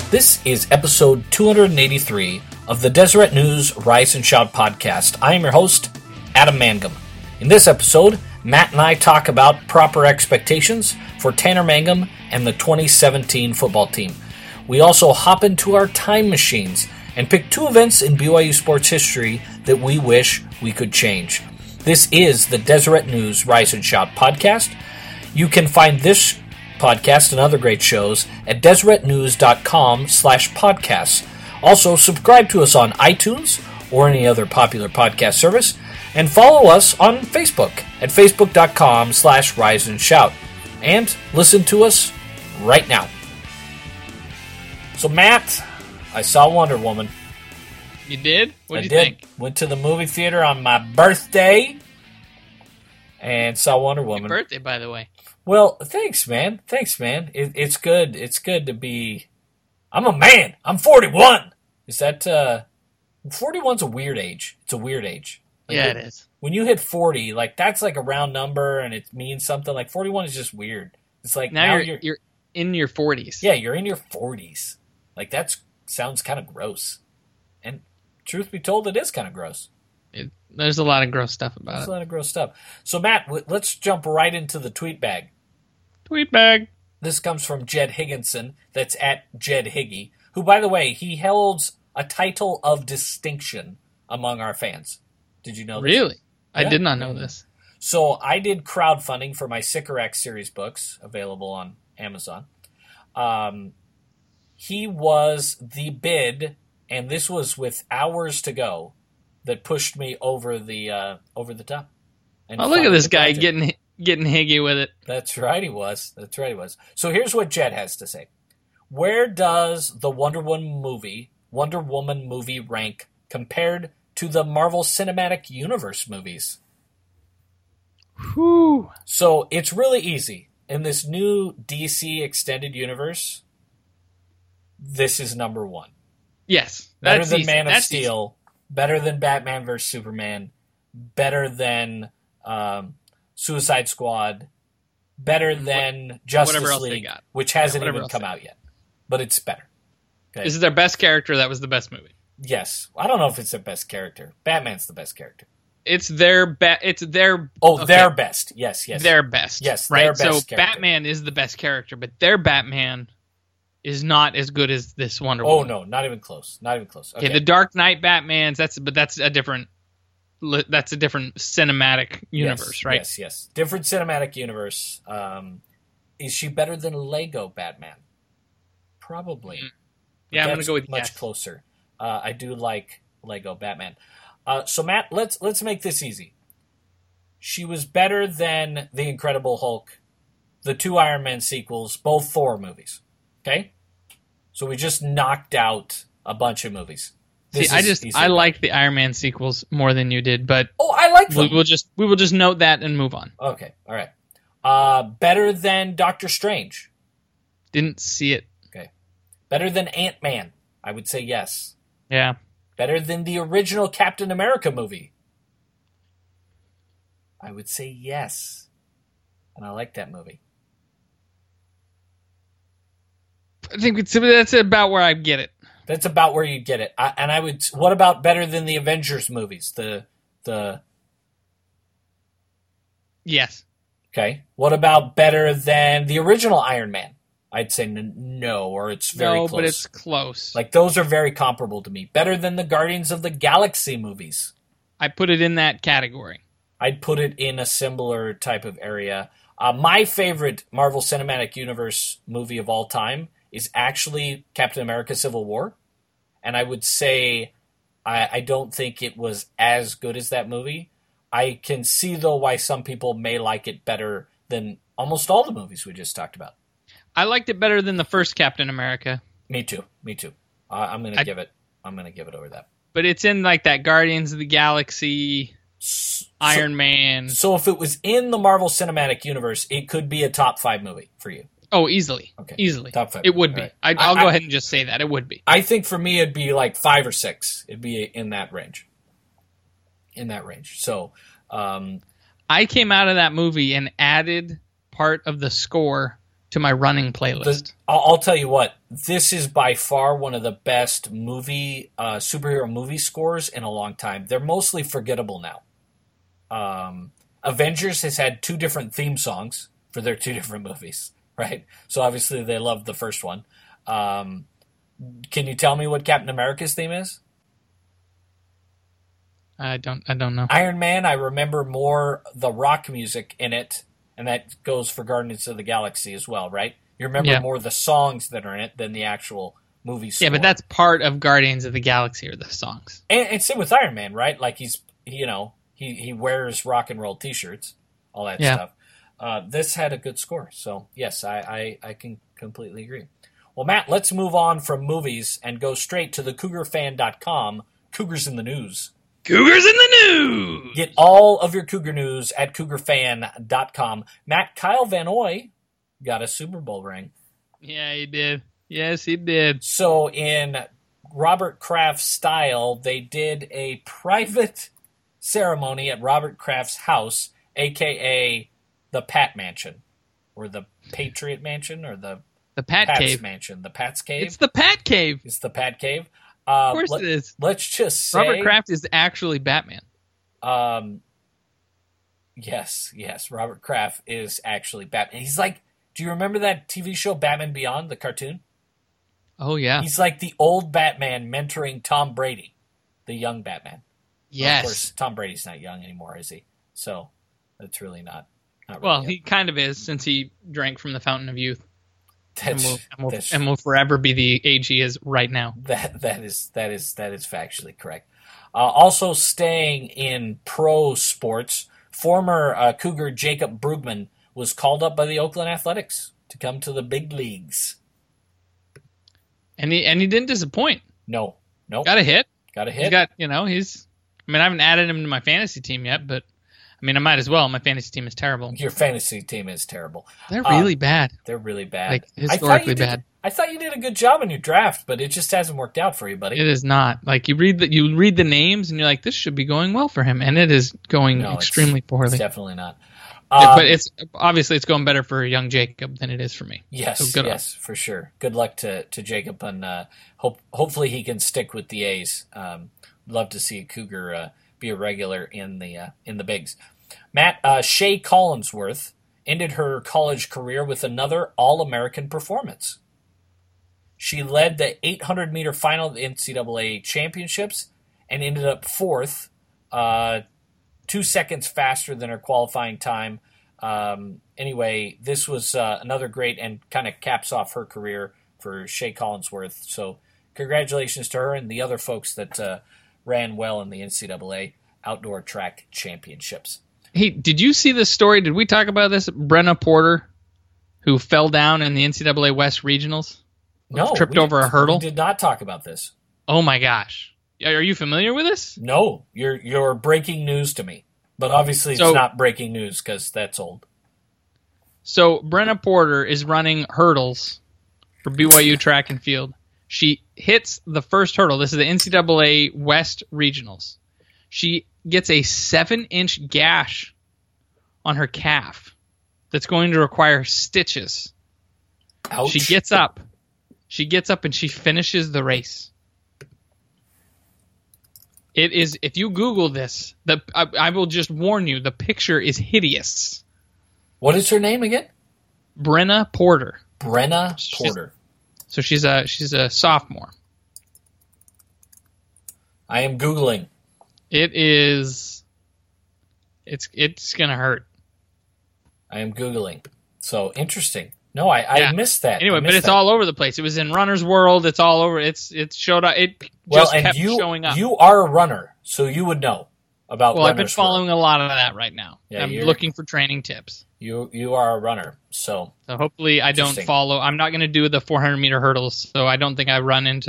This is episode 283 of the Deseret News Rise and Shout podcast. I am your host, Adam Mangum. In this episode, Matt and I talk about proper expectations for Tanner Mangum and the 2017 football team. We also hop into our time machines and pick two events in BYU sports history that we wish we could change. This is the Deseret News Rise and Shout podcast. You can find this podcast and other great shows at deseretnews.com/podcasts. Also, subscribe to us on iTunes or any other popular podcast service, and follow us on Facebook at facebook.com/riseandshout. And listen to us right now. So, Matt, I saw Wonder Woman. You did? What did you think? Went to the movie theater on my birthday and saw Wonder Woman. Happy birthday, by the way. Well, thanks, man. It's good. It's good to be... I'm a man. I'm 41. Is that... 41's a weird age. It's a weird age. Like, yeah, it is. When you hit 40, like, that's like a round number and it means something. Like, 41 is just weird. It's like now you're in your 40s. Yeah, you're in your 40s. Like, that sounds kind of gross. And truth be told, it is kind of gross. There's a lot of gross stuff about it. There's a lot of gross stuff. So, Matt, let's jump right into the tweet bag. Tweet bag. This comes from Jed Higginson. That's at Jed Higgy, who, by the way, he holds a title of distinction among our fans. Did you know this? Really? Yeah. I did not know this. So I did crowdfunding for my Sycorax series books, available on Amazon. He was the bid, and this was with hours to go, that pushed me over the top. And look at this guy getting higgy with it. That's right, he was. So here's what Jed has to say. Where does the Wonder Woman movie rank compared to the Marvel Cinematic Universe movies? Whew. So it's really easy. In this new DC extended universe, this is number one. Yes. Better than Man of Steel, better than Batman vs. Superman, better than Suicide Squad, better than Justice League, which hasn't even come out yet. But it's better. Okay? This is their best character. That was the best movie. Yes. I don't know if it's their best character. Batman's the best character. It's their best. It's their... Oh, okay. Their best. Yes. Their best. Yes, right? Their best so character. Batman is the best character, but their Batman is not as good as this Wonder Woman. Oh, no. Not even close. Okay, the Dark Knight Batman's, that's a different cinematic universe, right? Yes. Different cinematic universe. Is she better than Lego Batman? Probably. Yeah, I'm going to go with much closer. I do like Lego Batman. So Matt, let's make this easy. She was better than The Incredible Hulk, the two Iron Man sequels, both Thor movies. Okay? So we just knocked out a bunch of movies. I like the Iron Man sequels more than you did, but I like them. We will just note that and move on. Okay, all right. Better than Doctor Strange. Didn't see it. Okay. Better than Ant-Man. I would say yes. Yeah. Better than the original Captain America movie. I would say yes. And I like that movie. I think that's about where I get it. That's about where you get it. What about better than the Avengers movies? The Yes. Okay. What about better than the original Iron Man? I'd say no, or it's very close. No, but it's close. Like, those are very comparable to me. Better than the Guardians of the Galaxy movies. I put it in that category. I'd put it in a similar type of area. My favorite Marvel Cinematic Universe movie of all time is actually Captain America Civil War. And I would say I don't think it was as good as that movie. I can see, though, why some people may like it better than almost all the movies we just talked about. I liked it better than the first Captain America. Me too. I'm gonna give it over that. But it's in like that Guardians of the Galaxy, Iron Man. So if it was in the Marvel Cinematic Universe, it could be a top 5 movie for you. Oh, easily. Okay. Easily. Top 5. It would be. Right. I'll go ahead and just say that. It would be. I think for me it'd be like 5 or 6. It'd be in that range. So, I came out of that movie and added part of the score to my running playlist. I'll tell you what. This is by far one of the best superhero movie scores in a long time. They're mostly forgettable now. Avengers has had 2 different theme songs for their 2 different movies, right? So obviously they loved the first one. Can you tell me what Captain America's theme is? I don't know. Iron Man, I remember more the rock music in it, and that goes for Guardians of the Galaxy as well, right? You remember more the songs that are in it than the actual movie score. Yeah, but that's part of Guardians of the Galaxy are the songs. And same with Iron Man, right? Like he wears rock and roll T-shirts, all that stuff. This had a good score, so yes, I can completely agree. Well, Matt, let's move on from movies and go straight to the CougarFan.com. Cougars in the news. Cougars in the news! Get all of your Cougar news at CougarFan.com. Matt, Kyle Van Noy got a Super Bowl ring. Yeah, he did. Yes, he did. So in Robert Kraft style, they did a private ceremony at Robert Kraft's house, a.k.a. the Pat Mansion, or the Patriot Mansion, or the Pat Pat's Cave. Mansion, the Pat's Cave. It's the Pat Cave. It's the Pat Cave. Of course it is. Let's just say... Robert Kraft is actually Batman. Yes, Robert Kraft is actually Batman. He's like, do you remember that TV show Batman Beyond, the cartoon? Oh, yeah. He's like the old Batman mentoring Tom Brady, the young Batman. Yes. Well, of course, Tom Brady's not young anymore, is he? So, that's really not really well, young. he kind of is, since he drank from the Fountain of Youth. And will forever be the age he is right now. That is factually correct. Also staying in pro sports, former Cougar Jacob Brugman was called up by the Oakland Athletics to come to the big leagues. And he didn't disappoint. No. Got a hit. He's got, I haven't added him to my fantasy team yet, but I might as well. My fantasy team is terrible. Your fantasy team is terrible. They're really bad. They're really bad. Like, historically bad. I thought you did a good job in your draft, but it just hasn't worked out for you, buddy. It is not. Like, you read the names, and you're like, this should be going well for him, and it is going extremely poorly. It's definitely not. But it's going better for young Jacob than it is for me. Yes, so for sure. Good luck to Jacob, and hopefully he can stick with the A's. Love to see a Cougar be a regular in the bigs. Matt, Shea Collinsworth ended her college career with another All-American performance. She led the 800-meter final of the NCAA championships and ended up 4th, 2 seconds faster than her qualifying time. Anyway, this was another great and kind of caps off her career for Shea Collinsworth. So congratulations to her and the other folks that ran well in the NCAA outdoor track championships. Hey, did you see this story? Did we talk about this? Brenna Porter, who fell down in the NCAA West Regionals? No. Tripped over a hurdle? We did not talk about this. Oh, my gosh. Are you familiar with this? No. You're breaking news to me. But obviously it's not breaking news because that's old. So Brenna Porter is running hurdles for BYU track and field. She hits the first hurdle. This is the NCAA West Regionals. She gets a 7-inch gash on her calf that's going to require stitches. Ouch. She gets up and she finishes the race. It is, if you Google this, I will just warn you, the picture is hideous. What is her name again? Brenna Porter. Brenna Porter. So she's a sophomore. I am Googling. It's gonna hurt. I am Googling. So interesting. No, I missed that. Anyway, but it's all over the place. It was in Runner's World. It's all over. It showed up. It just kept showing up. You are a runner, so you would know about. Well, I've been following a lot of that right now. Yeah, I'm looking for training tips. You are a runner, so hopefully I don't follow. I'm not going to do the 400-meter hurdles, so I don't think I run into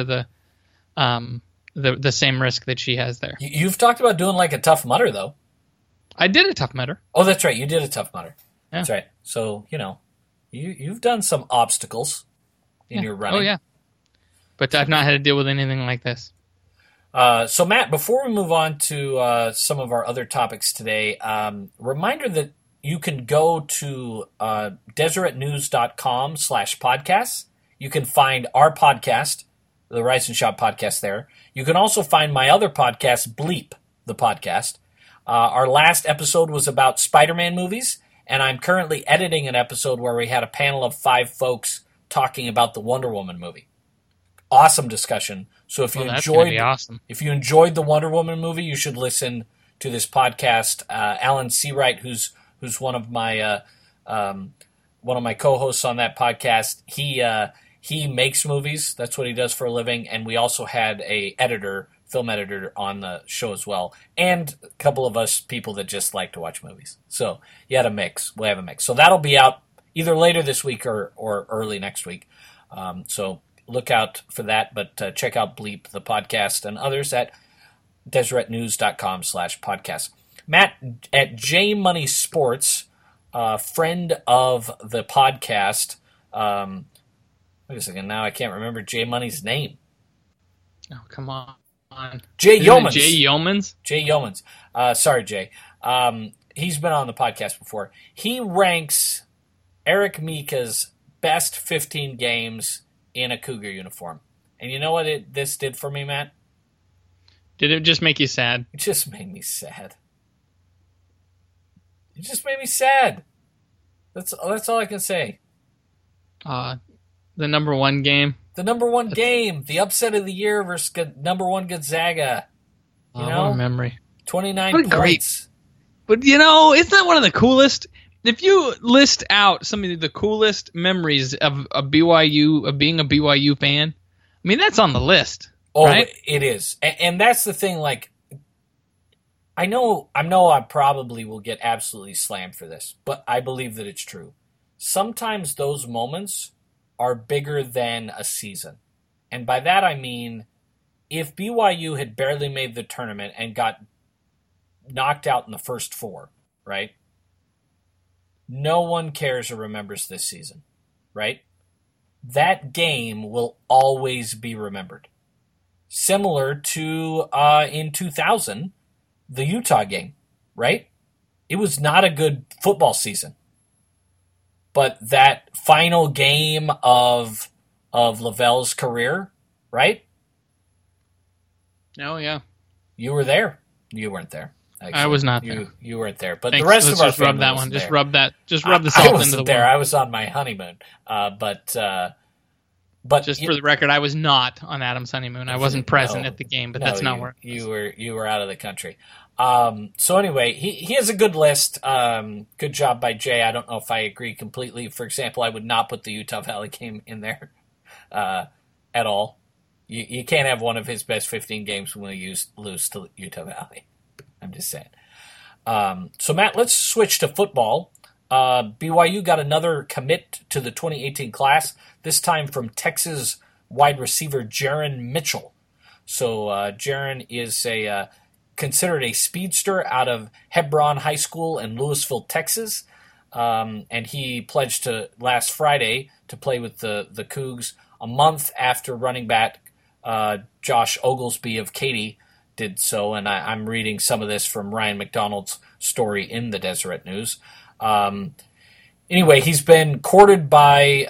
the same risk that she has there. You've talked about doing like a Tough Mudder, though. I did a Tough Mudder. Oh, that's right. You did a Tough Mudder. Yeah. That's right. So you've done some obstacles in your running. Oh yeah, but I've not had to deal with anything like this. So Matt, before we move on to some of our other topics today, reminder that you can go to DeseretNews.com/podcasts. You can find our podcast, the Rice and Shout podcast there. You can also find my other podcast, Bleep, the podcast. Our last episode was about Spider-Man movies, and I'm currently editing an episode where we had a panel of 5 folks talking about the Wonder Woman movie. Awesome discussion. So if you if you enjoyed the Wonder Woman movie, you should listen to this podcast. Alan Seawright, who's one of my co-hosts on that podcast, he makes movies. That's what he does for a living. And we also had a film editor on the show as well, and a couple of us people that just like to watch movies. So you had a mix. We'll have a mix. So that'll be out either later this week or early next week. So look out for that, but check out Bleep, the podcast, and others at DeseretNews.com/podcast. Matt, at J Money Sports, friend of the podcast, wait a second, now I can't remember J Money's name. Oh, come on. Jay Yeomans. Jay Yeomans. Sorry, Jay. He's been on the podcast before. He ranks Eric Mika's best 15 games in a Cougar uniform. And you know what this did for me, Matt? Did it just make you sad? It just made me sad. It just made me sad. That's all I can say. The number 1 game. The number 1 game. The upset of the year versus number 1 Gonzaga. You know? What a memory. 29 points. But, isn't that one of the coolest? If you list out some of the coolest memories of BYU, of being a BYU fan, I mean, that's on the list. Oh, right? It is. And that's the thing, like, I know I probably will get absolutely slammed for this, but I believe that it's true. Sometimes those moments are bigger than a season. And by that I mean, if BYU had barely made the tournament and got knocked out in the first 4, right? No one cares or remembers this season, right? That game will always be remembered. Similar to in 2000, the Utah game, right? It was not a good football season. But that final game of Lavelle's career, right? Oh, yeah. You were there. You weren't there. Actually. I was not there. You weren't there. But Thanks. the rest of our just rub that was one. there. Just rub that. Just rub the salt into the there. wound. I was on my honeymoon. But just for the record, I was not on Adam's honeymoon. I wasn't present at the game, but that's not where you were out of the country. So anyway, he has a good list. Good job by Jay. I don't know if I agree completely. For example, I would not put the Utah Valley game in there at all. You can't have one of his best 15 games when we lose to Utah Valley. I'm just saying. So Matt, let's switch to football. BYU got another commit to the 2018 class, this time from Texas wide receiver Jaron Mitchell. So Jaron is considered a speedster out of Hebron High School in Lewisville, Texas. And he pledged to last Friday to play with the Cougs a month after running back Josh Oglesby of Katy did so. And I'm reading some of this from Ryan McDonald's story in the Deseret News. Anyway, he's been courted by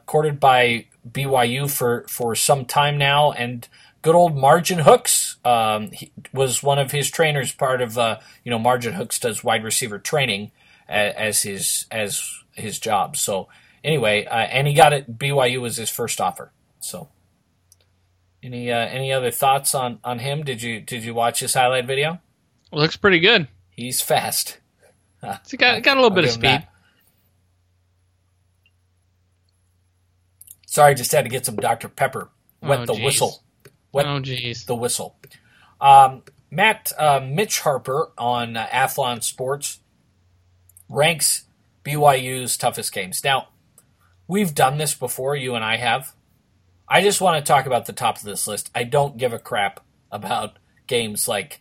BYU for some time now, and good old Margin Hooks he was one of his trainers. Part of Margin Hooks does wide receiver training as his job. So anyway, and he got it. BYU was his first offer. So any other thoughts on him? Did you watch his highlight video? Looks pretty good. He's fast. He got a little bit of speed. That. Sorry, just had to get some Dr. Pepper. Wet the whistle. The whistle. Matt, Mitch Harper on Athlon Sports ranks BYU's toughest games. Now, we've done this before, you and I have. I just want to talk about the top of this list. I don't give a crap about games like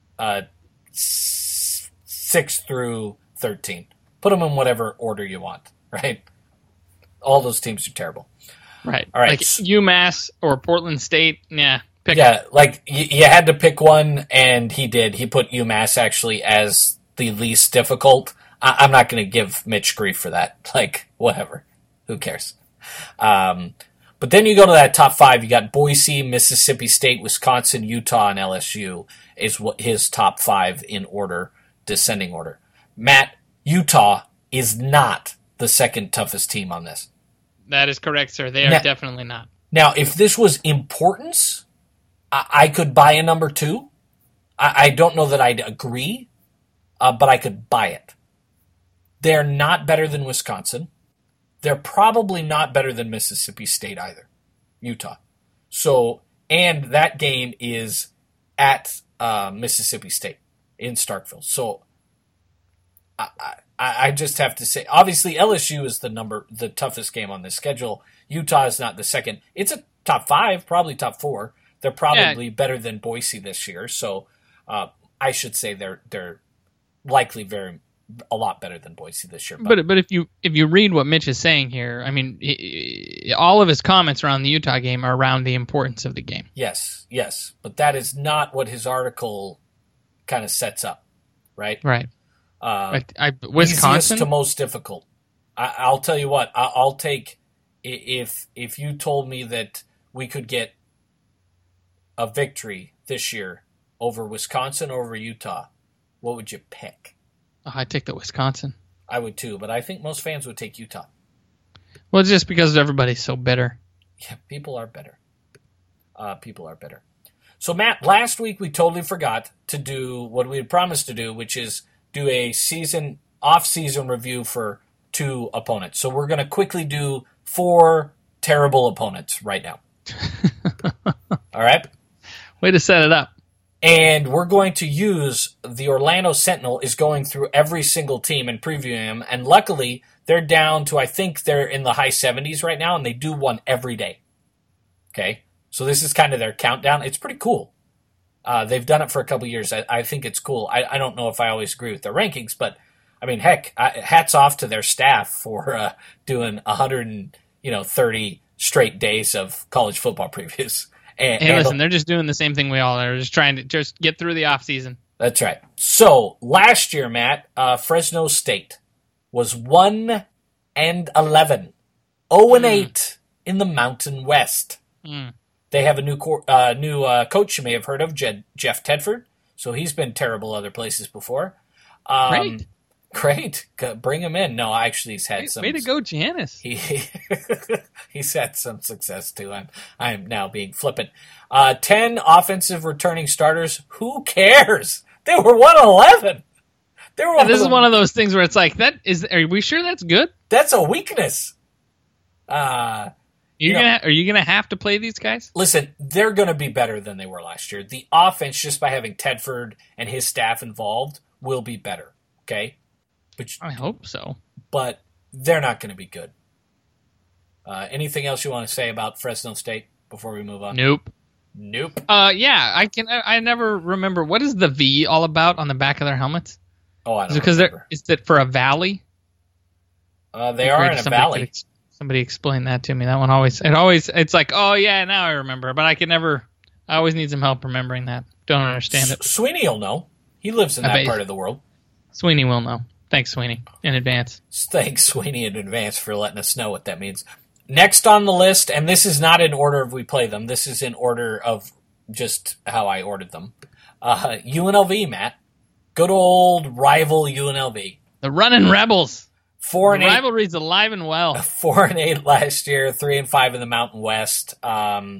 6 through 13. Put them in whatever order you want, right? All those teams are terrible. Right. All right. Like UMass or Portland State, pick one. Like you had to pick one, and he did. He put UMass actually as the least difficult I'm not going to give Mitch grief for that. Like, whatever. Who cares? But then you go to that top 5. You got Boise, Mississippi State, Wisconsin, Utah, and LSU is what his top 5 in order, descending order. Matt, Utah is not the second toughest team on this. That is correct, sir. They are definitely not. Now, if this was importance, I could buy a number 2. I don't know that I'd agree, but I could buy it. They're not better than Wisconsin. They're probably not better than Mississippi State either, Utah. So, and that game is at Mississippi State in Starkville. So, I just have to say, obviously LSU is the toughest game on this schedule. Utah is not the second. It's a top 5, probably top 4. They're probably better than Boise this year. So, I should say they're likely a lot better than Boise this year. But if you read what Mitch is saying here, I mean, all of his comments around the Utah game are around the importance of the game. Yes, but that is not what his article kind of sets up, right? Right. Wisconsin easiest to most difficult. I'll tell you what. I'll take if you told me that we could get a victory this year over Wisconsin, over Utah, what would you pick? I'd take the Wisconsin. I would too, but I think most fans would take Utah. Well, it's just because everybody's so bitter. Yeah, people are bitter. So, Matt, last week we totally forgot to do what we had promised to do, which is do a off-season review for 2 opponents. So we're going to quickly do 4 terrible opponents right now. All right? Way to set it up. And we're going to use the Orlando Sentinel is going through every single team and previewing them. And luckily, they're down to, I think they're in the high 70s right now, and they do one every day. Okay? So this is kind of their countdown. It's pretty cool. They've done it for a couple years. I think it's cool. I don't know if I always agree with their rankings, but, I mean, heck, hats off to their staff for doing 130 straight days of college football previews. Hey, listen, they're just doing the same thing we all are. They're just trying to just get through the offseason. That's right. So, last year, Matt, Fresno State was 1-11, 0-8 in the Mountain West. They have a new coach you may have heard of, Jeff Tedford. So, he's been terrible other places before. Great. Bring him in. No, actually, he's had some. Way to go, Janice. He's had some success, too. I'm now being flippant. 10 offensive returning starters. Who cares? They were 1-11. This is one of those things where it's like, are we sure that's good? That's a weakness. Are you going to have to play these guys? Listen, they're going to be better than they were last year. The offense, just by having Tedford and his staff involved, will be better. Okay? I hope so. But they're not going to be good. Anything else you want to say about Fresno State before we move on? Nope. Yeah, I never remember. What is the V all about on the back of their helmets? Oh, I don't remember. Is it for a valley? They are in a valley. Somebody explain that to me. That one it's like, oh yeah, now I remember. But I always need some help remembering that. Don't understand it. Sweeney will know. He lives in that part of the world. Sweeney will know. Thanks, Sweeney, in advance. Thanks, Sweeney, in advance for letting us know what that means. Next on the list, and this is not in order of we play them. This is in order of just how I ordered them. UNLV, Matt. Good old rival UNLV. The Running Rebels. 4-8. The rivalry's alive and well. 4-8 last year, 3-5 in the Mountain West. And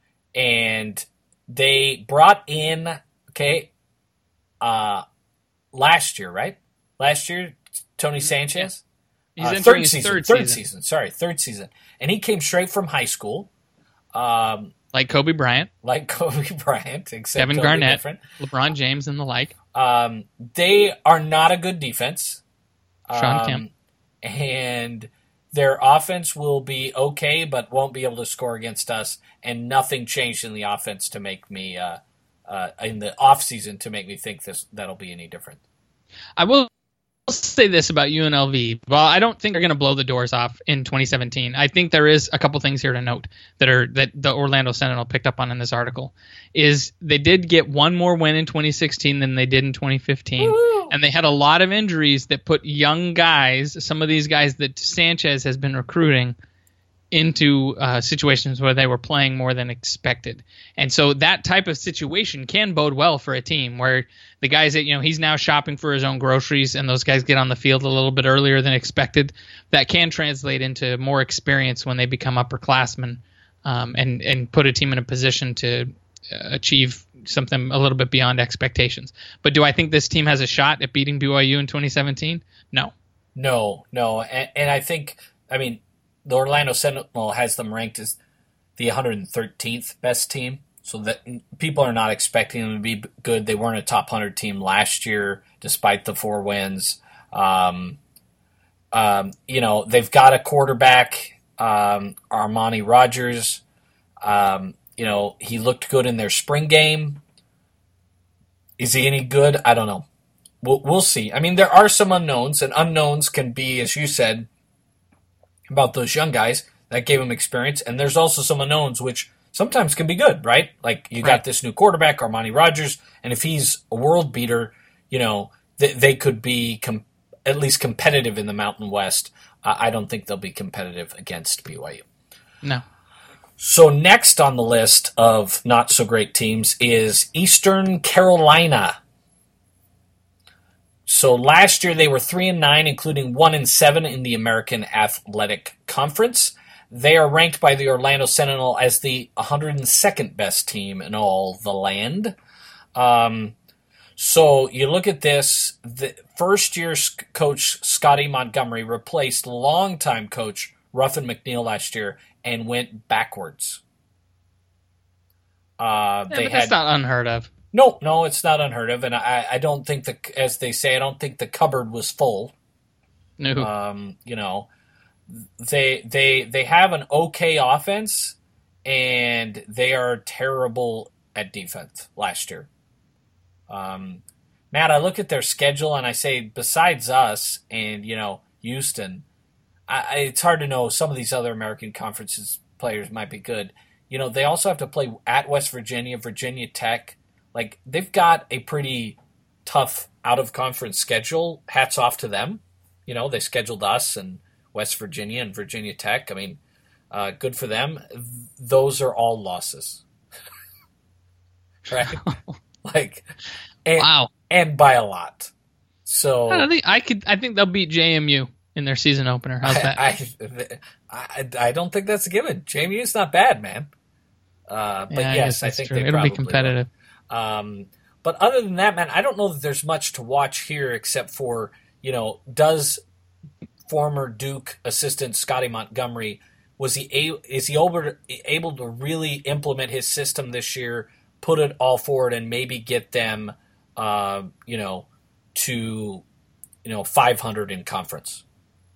they brought in, last year, right? Last year, Tony Sanchez? He's entering his third season. Third season. And he came straight from high school. Like Kobe Bryant. Except Kevin totally Garnett, different. LeBron James, and the like. They are not a good defense. Sean Kemp. And their offense will be okay, but won't be able to score against us. And nothing changed in the offense to make me, in the offseason, to make me think that'll be any different. I will say this about UNLV. Well, I don't think they're going to blow the doors off in 2017. I think there is a couple things here to note that the Orlando Sentinel picked up on in this article. Is they did get one more win in 2016 than they did in 2015. Woo! And they had a lot of injuries that put young guys, some of these guys that Sanchez has been recruiting, into situations where they were playing more than expected. And so that type of situation can bode well for a team where the guys that, he's now shopping for his own groceries and those guys get on the field a little bit earlier than expected. That can translate into more experience when they become upperclassmen, and put a team in a position to achieve something a little bit beyond expectations. But do I think this team has a shot at beating BYU in 2017? No. No. And I think, the Orlando Sentinel has them ranked as the 113th best team, so that people are not expecting them to be good. They weren't a top 100 team last year, despite the 4 wins. They've got a quarterback, Armani Rogers. He looked good in their spring game. Is he any good? I don't know. We'll see. There are some unknowns, and unknowns can be, as you said, about those young guys that gave them experience, and there's also some unknowns which sometimes can be good, right? Like you got this new quarterback, Armani Rogers, and if he's a world beater, they could be at least competitive in the Mountain West. I don't think they'll be competitive against BYU. No. So next on the list of not so great teams is Eastern Carolina. So last year they were 3-9, including 1-7 in the American Athletic Conference. They are ranked by the Orlando Sentinel as the 102nd best team in all the land. So you look at this, the first-year coach Scotty Montgomery replaced longtime coach Ruffin McNeil last year and went backwards. That's not unheard of. No, it's not unheard of, and I don't think as they say, I don't think the cupboard was full. No. They have an okay offense, and they are terrible at defense last year. Matt, I look at their schedule and I say, besides us and Houston, it's hard to know. Some of these other American Conferences players might be good. They also have to play at West Virginia, Virginia Tech. Like, they've got a pretty tough out-of-conference schedule. Hats off to them. They scheduled us and West Virginia and Virginia Tech. Good for them. Those are all losses. Right? Wow. And by a lot. So I think they'll beat JMU in their season opener. How's that? I don't think that's a given. JMU's not bad, man. But yes, I think it'll be competitive. But other than that, man, I don't know that there's much to watch here except for, does former Duke assistant Scotty Montgomery, is he able to really implement his system this year, put it all forward, and maybe get them, to 500 in conference?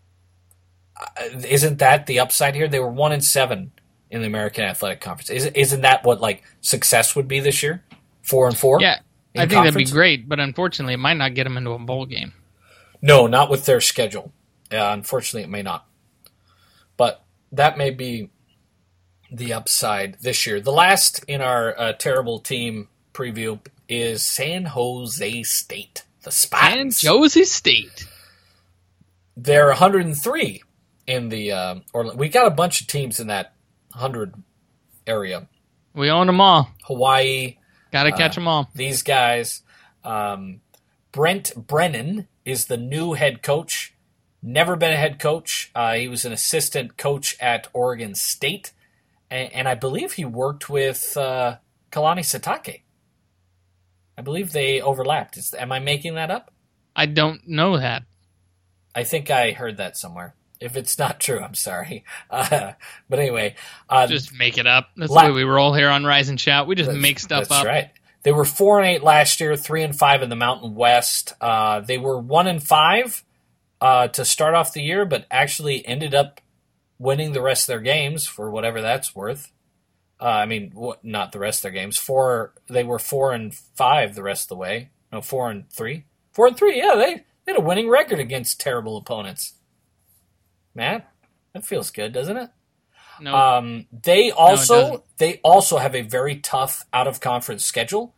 Isn't that the upside here? They were 1-7 in the American Athletic Conference. Isn't that what success would be this year? 4-4? Yeah, I think that'd be great, but unfortunately it might not get them into a bowl game. No, not with their schedule. Unfortunately, it may not. But that may be the upside this year. The last in our terrible team preview is San Jose State, the Spartans. San Jose State. They're 103 in the we got a bunch of teams in that 100 area. We own them all. Hawaii. Got to catch them all. These guys. Brent Brennan is the new head coach. Never been a head coach. He was an assistant coach at Oregon State. And I believe he worked with Kalani Sitake. I believe they overlapped. Am I making that up? I don't know that. I think I heard that somewhere. If it's not true, I'm sorry. But anyway. Just make it up. That's the way we roll here on Rise and Shout. We just make stuff up. That's right. They were 4-8 last year, 3-5 in the Mountain West. They were 1-5 to start off the year, but actually ended up winning the rest of their games for whatever that's worth. Not the rest of their games. They were 4-5 the rest of the way. No, 4-3. 4-3. Yeah, They had a winning record against terrible opponents. Matt, that feels good, doesn't it? No. They No, they also have a very tough out of conference schedule.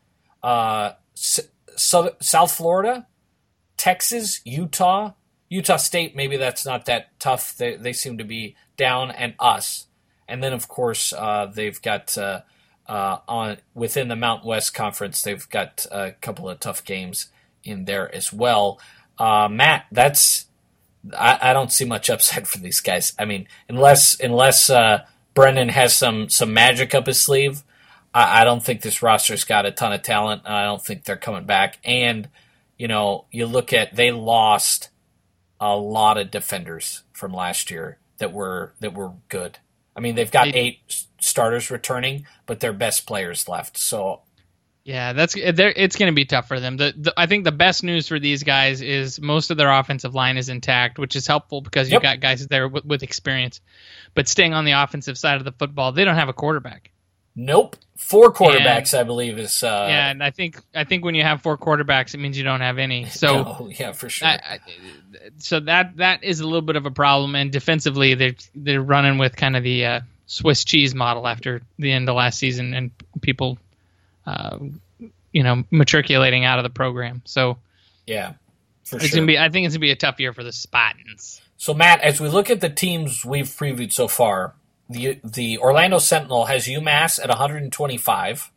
South Florida, Texas, Utah State. Maybe that's not that tough. They seem to be down, and us. And then of course they've got on within the Mountain West Conference. They've got a couple of tough games in there as well. Matt, I don't see much upside for these guys. I mean, unless Brendan has some magic up his sleeve, I don't think this roster's got a ton of talent. I don't think they're coming back. And you look at they lost a lot of defenders from last year that were good. I mean, they've got 8 starters returning, but their best players left. So. Yeah, it's going to be tough for them. I think the best news for these guys is most of their offensive line is intact, which is helpful because you've got guys there with experience. But staying on the offensive side of the football, they don't have a quarterback. Nope, 4 quarterbacks, I believe is. Yeah, and I think when you have 4 quarterbacks, it means you don't have any. So no, yeah, for sure. So that is a little bit of a problem. And defensively, they're running with kind of the Swiss cheese model after the end of last season, and people. Matriculating out of the program. So yeah, for it's sure. I think it's gonna be a tough year for the Spartans. So Matt, as we look at the teams we've previewed so far, the Orlando Sentinel has UMass at 125.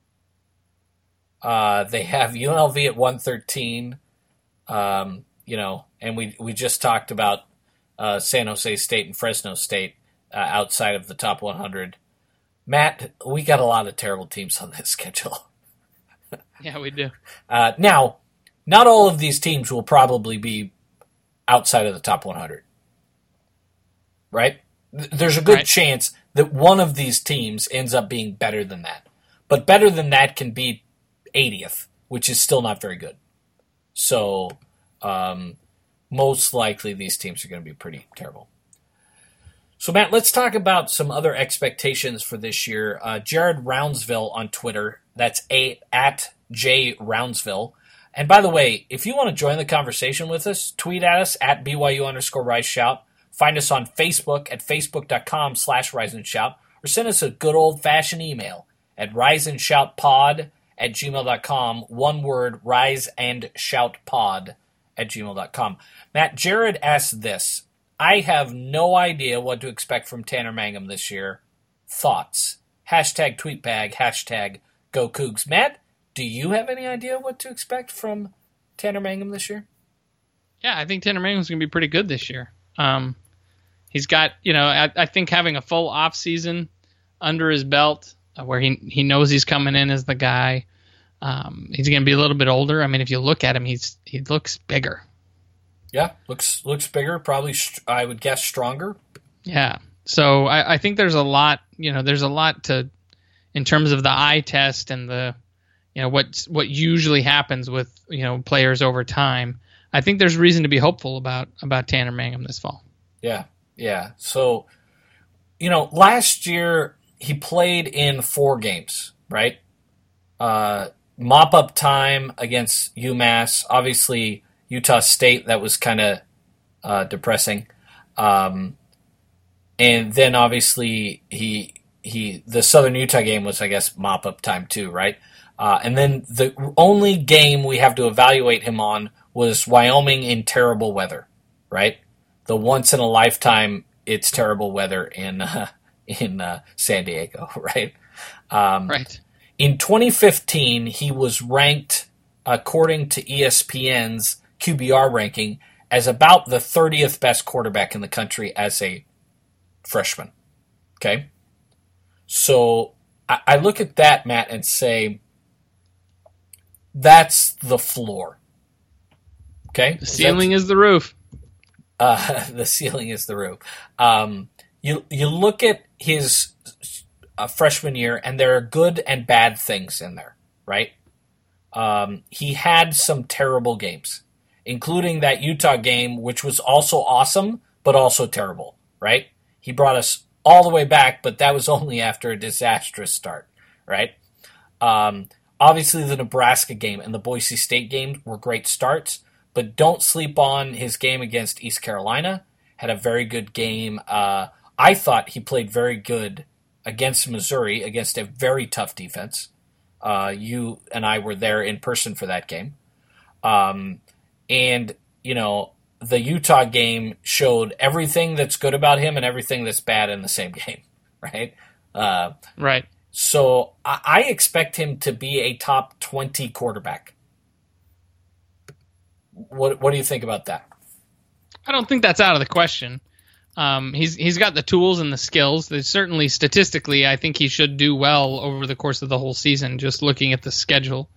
They have UNLV at 113. And we just talked about San Jose State and Fresno State outside of the top 100. Matt, we got a lot of terrible teams on this schedule. Yeah, we do. Now, not all of these teams will probably be outside of the top 100. Right? There's a good chance that one of these teams ends up being better than that. But better than that can be 80th, which is still not very good. So, most likely these teams are going to be pretty terrible. So, Matt, let's talk about some other expectations for this year. Jared Roundsville on Twitter, that's at JRoundsville. And by the way, if you want to join the conversation with us, tweet at us at BYU_RiseShout. Find us on Facebook at facebook.com/RiseAndShout, or send us a good old-fashioned email at riseandshoutpod@gmail.com. One word, riseandshoutpod@gmail.com. Matt, Jared asked this. I have no idea what to expect from Tanner Mangum this year. Thoughts? #tweetbag, #GoCougs. Matt, do you have any idea what to expect from Tanner Mangum this year? Yeah, I think Tanner Mangum's going to be pretty good this year. He's got, I think having a full off season under his belt where he knows he's coming in as the guy. He's going to be a little bit older. I mean, if you look at him, he looks bigger. Yeah, looks bigger, probably, I would guess, stronger. Yeah. So I think there's a lot, there's a lot to, in terms of the eye test and the, what usually happens with, players over time. I think there's reason to be hopeful about Tanner Mangum this fall. Yeah. So, last year he played in 4 games, right? Mop-up time against UMass, obviously Utah State, that was kind of depressing. And then obviously the Southern Utah game was, I guess, mop-up time too, right? And then the only game we have to evaluate him on was Wyoming in terrible weather, right? The once-in-a-lifetime, it's terrible weather in San Diego, right? Right. In 2015, he was ranked, according to ESPN's QBR ranking, as about the 30th best quarterback in the country as a freshman. Okay? So I look at that, Matt, and say, that's the floor. Okay? The ceiling is the roof. The ceiling is the roof. You look at his freshman year, and there are good and bad things in there, right? He had some terrible games, including that Utah game, which was also awesome, but also terrible, right? He brought us all the way back, but that was only after a disastrous start, right? Obviously, the Nebraska game and the Boise State game were great starts, but don't sleep on his game against East Carolina. Had a very good game. I thought he played very good against Missouri, against a very tough defense. You and I were there in person for that game. And, you know, the Utah game showed everything that's good about him and everything that's bad in the same game, right? Right. So I expect him to be a top 20 quarterback. What do you think about that? I don't think that's out of the question. He's got the tools and the skills. There's certainly statistically, I think he should do well over the course of the whole season, just looking at the schedule.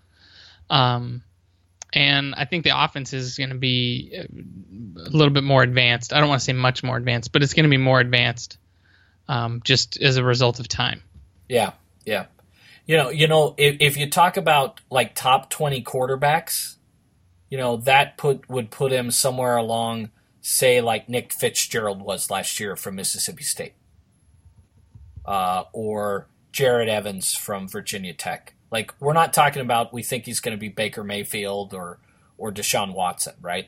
And I think the offense is going to be a little bit more advanced. I don't want to say much more advanced, but it's going to be more advanced just as a result of time. Yeah. You know, if you talk about like top 20 quarterbacks, you know, that would put him somewhere along, say, like Nick Fitzgerald was last year from Mississippi State, or Jared Evans from Virginia Tech. Like, we're not talking about we think he's going to be Baker Mayfield or Deshaun Watson, right?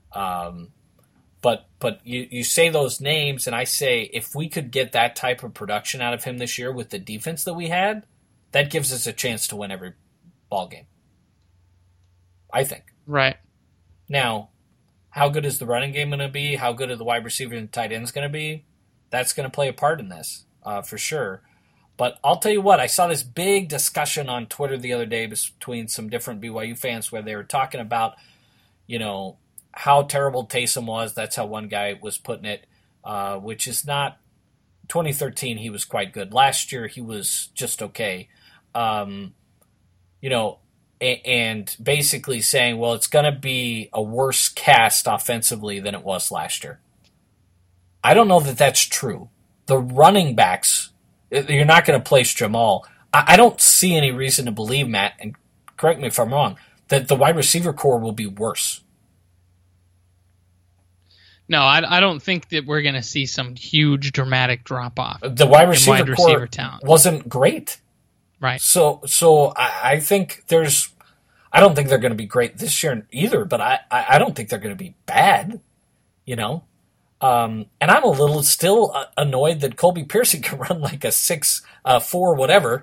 But you say those names, and I say if we could get that type of production out of him this year with the defense that we had, that gives us a chance to win every ball game. I think. Right. Now, how good is the running game going to be? How good are the wide receivers and tight ends going to be? That's going to play a part in this, for sure. But I'll tell you what, I saw this big discussion on Twitter the other day between some different BYU fans where they were talking about, you know, how terrible Taysom was. That's how one guy was putting it, which is not – 2013 he was quite good. Last year he was just okay. You know, and basically saying, well, it's going to be a worse cast offensively than it was last year. I don't know that that's true. The running backs – you're not going to place Jamal. I don't see any reason to believe, Matt, and correct me if I'm wrong, that the wide receiver core will be worse. No, I don't think that we're going to see some huge dramatic drop-off. The wide receiver core talent wasn't great. Right. So I think I don't think they're going to be great this year either, but I don't think they're going to be bad, you know? And I'm a little still annoyed that Colby Pearson can run like a 6'4", whatever.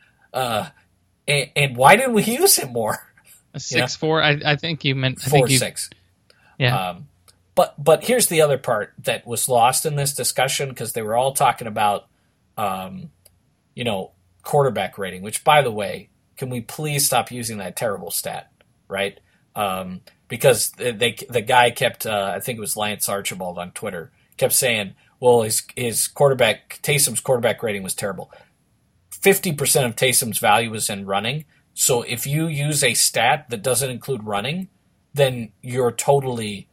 And why didn't we use him more? A 6'4"? I think you meant 4'6". Yeah. But here's the other part that was lost in this discussion because they were all talking about, you know, quarterback rating. Which, by the way, can we please stop using that terrible stat? Right? Because the guy kept, I think it was Lance Archibald on Twitter, kept saying, well, his quarterback, Taysom's quarterback rating was terrible. 50% of Taysom's value was in running. So if you use a stat that doesn't include running, then you're totally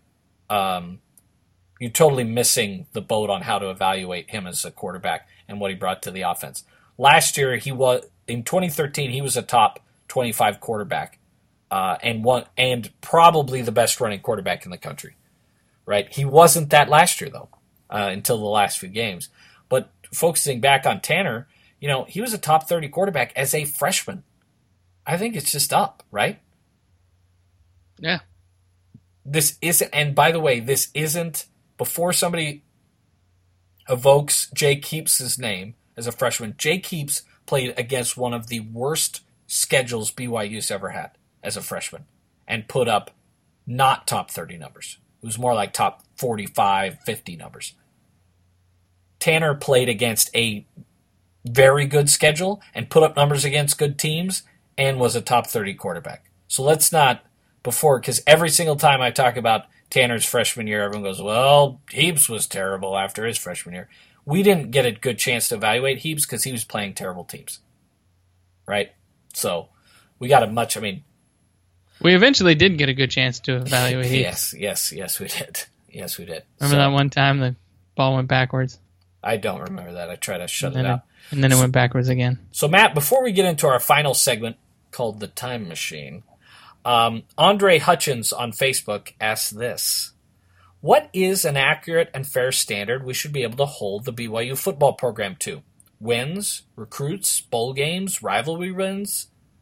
missing the boat on how to evaluate him as a quarterback and what he brought to the offense. Last year, in 2013, he was a top 25 quarterback. And probably the best running quarterback in the country, right? He wasn't that last year, though, until the last few games. But focusing back on Tanner, you know, he was a top 30 quarterback as a freshman. I think it's just up, right? Yeah. This isn't, and by the way, this isn't, before somebody evokes Jay Keeps' name as a freshman, Jay Keeps played against one of the worst schedules BYU's ever had as a freshman and put up not top 30 numbers. It was more like top 45, 50 numbers. Tanner played against a very good schedule and put up numbers against good teams and was a top 30 quarterback. So let's not, because every single time I talk about Tanner's freshman year, everyone goes, well, Heaps was terrible after his freshman year. We didn't get a good chance to evaluate Heaps because he was playing terrible teams. Right? So we got we eventually did get a good chance to evaluate Heaps. Yes, we did. Yes, we did. Remember that one time the ball went backwards? I don't remember that. I tried to shut it out. And then it went backwards again. So, Matt, before we get into our final segment called The Time Machine, Andre Hutchins on Facebook asks this. What is an accurate and fair standard we should be able to hold the BYU football program to? Wins, recruits, bowl games, rivalry wins?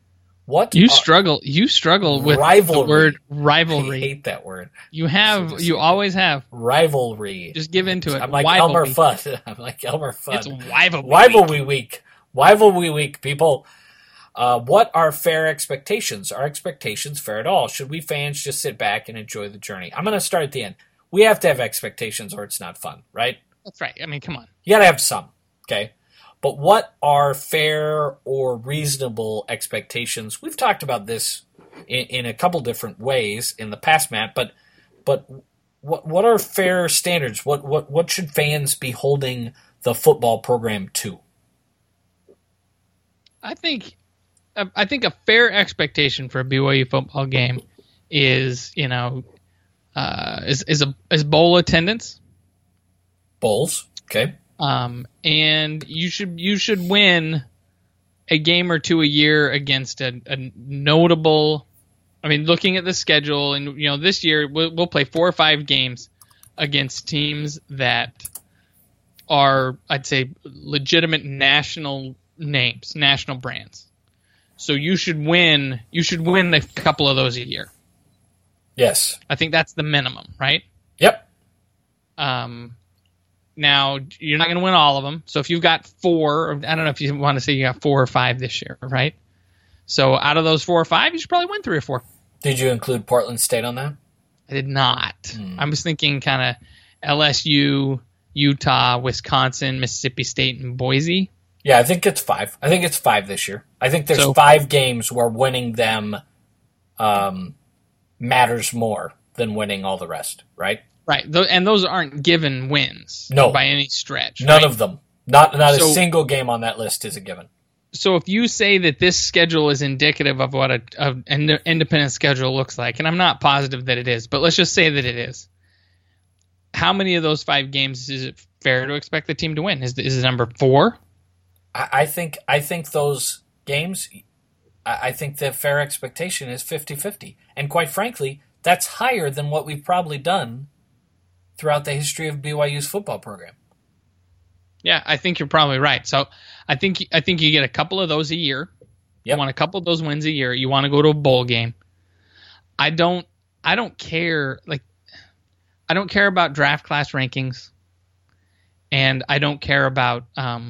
You struggle with rivalry. the word rivalry. I hate that word. You always have. Rivalry. Just give into it. I'm like Rivalry. Elmer Fudd. I'm like Elmer Fudd. It's rivalry. Rivalry week. Rivalry week, people. What are fair expectations? Are expectations fair at all? Should we fans just sit back and enjoy the journey? I'm going to start at the end. We have to have expectations or it's not fun, right? That's right. I mean, come on. You got to have some, okay? But what are fair or reasonable expectations? We've talked about this in a couple different ways in the past, Matt. But what are fair standards? What should fans be holding the football program to? I think a fair expectation for a BYU football game is is bowl attendance. Bowls, okay. And you should win a game or two a year against a notable. I mean, looking at the schedule, and this year we'll play 4 or 5 games against teams that are, I'd say, legitimate national names, national brands. So you should win a couple of those a year. Yes, I think that's the minimum, right? Yep. Now, you're not going to win all of them. So if you've got 4, I don't know if you want to say you got 4 or 5 this year, right? So out of those 4 or 5, you should probably win 3 or 4. Did you include Portland State on that? I did not. I was thinking kind of LSU, Utah, Wisconsin, Mississippi State, and Boise. Yeah, I think it's 5. I think it's 5 this year. I think there's 5 games where winning them matters more than winning all the rest, right? Right, and those aren't given wins by any stretch. None of them. Not a single game on that list is a given. So if you say that this schedule is indicative of what an independent schedule looks like, and I'm not positive that it is, but let's just say that it is, how many of those 5 games is it fair to expect the team to win? Is it number 4? I think those games, I think the fair expectation is 50-50. And quite frankly, that's higher than what we've probably done throughout the history of BYU's football program. Yeah, I think you're probably right. So I think you get a couple of those a year. Yep. You want a couple of those wins a year. You want to go to a bowl game. I don't care I don't care about draft class rankings, and I don't care about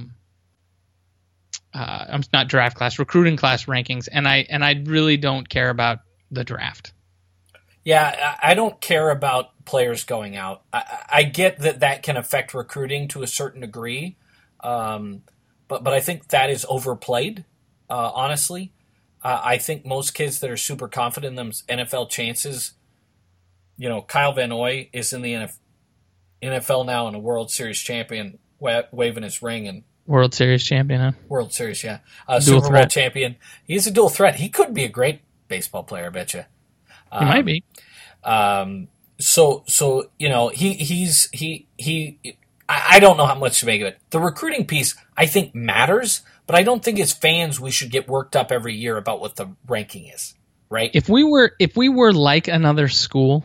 not draft class, recruiting class rankings, and I really don't care about the draft. Yeah, I don't care about players going out. I get that can affect recruiting to a certain degree, but I think that is overplayed, honestly. I think most kids that are super confident in them NFL chances, Kyle Van Noy is in the NFL now and a World Series champion, waving his ring. And World Series champion, huh? World Series, yeah. Super Bowl champion. He's a dual threat. He could be a great baseball player, I bet you. He might be. So I don't know how much to make of it. The recruiting piece, I think, matters, but I don't think as fans we should get worked up every year about what the ranking is, right? If we were like another school,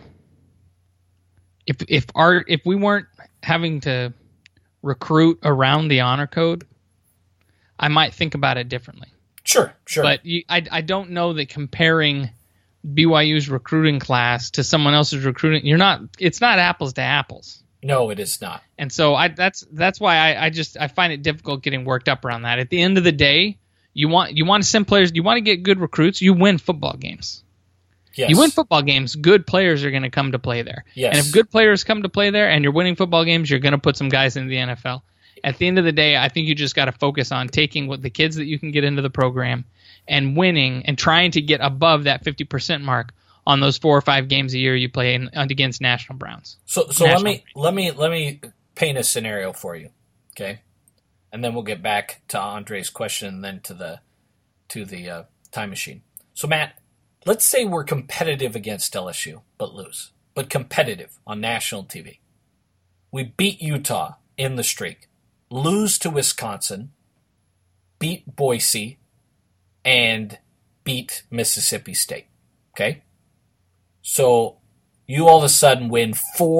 if we weren't having to recruit around the honor code, I might think about it differently. Sure. But I don't know that comparing BYU's recruiting class to someone else's recruiting, it's not apples to apples. No, it is not. And so that's why I find it difficult getting worked up around that. At the end of the day, you want to send players, you want to get good recruits, you win football games. Yes. You win football games, good players are going to come to play there. Yes. And if good players come to play there and you're winning football games, you're going to put some guys into the NFL. At the end of the day, I think you just got to focus on taking what the kids that you can get into the program and winning and trying to get above that 50% mark on those 4 or 5 games a year you play against National Browns. So let me paint a scenario for you, okay? And then we'll get back to Andre's question and then to the time machine. So Matt, let's say we're competitive against LSU, but lose. But competitive on national TV. We beat Utah in the streak, lose to Wisconsin, beat Boise, and beat Mississippi State. Okay? So you all of a sudden win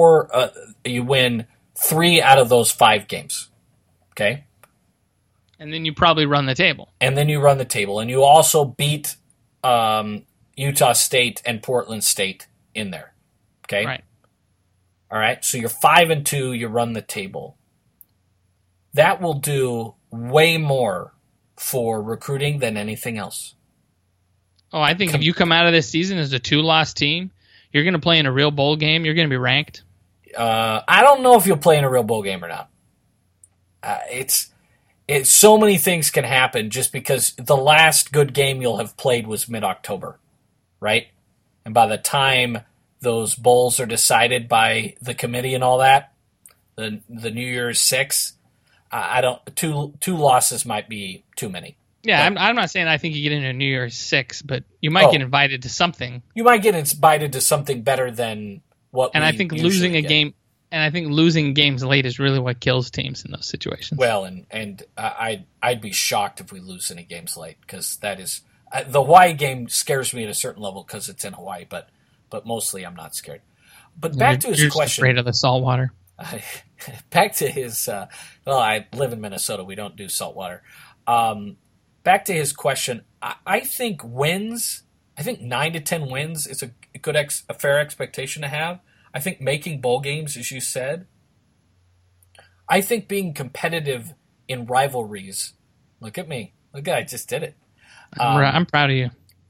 3 out of those 5 games. Okay? And then you probably run the table. And then you run the table. And you also beat Utah State and Portland State in there. Okay? Right. All right? So you're 5-2, you run the table. That will do way more for recruiting than anything else. Oh, I think if you come out of this season as a 2-loss team, you're going to play in a real bowl game. You're going to be ranked. I don't know if you'll play in a real bowl game or not. It's so many things can happen just because the last good game you'll have played was mid-October, right? And by the time those bowls are decided by the committee and all that, the New Year's 6, I don't. Two losses might be too many. Yeah, I'm not saying I think you get into New Year's 6, but you might get invited to something. You might get invited to something better than what. And I think losing a game, and I think losing games late is really what kills teams in those situations. Well, and I'd be shocked if we lose any games late, because that is the Hawaii game scares me at a certain level because it's in Hawaii, but mostly I'm not scared. But back to his you're question. Afraid of the salt water. Back to his. Well, I live in Minnesota. We don't do salt water. Back to his question. I think wins. I think 9 to 10 wins is a good, a fair expectation to have. I think making bowl games, as you said. I think being competitive in rivalries. Look at me. Look, I just did it. I'm proud of you.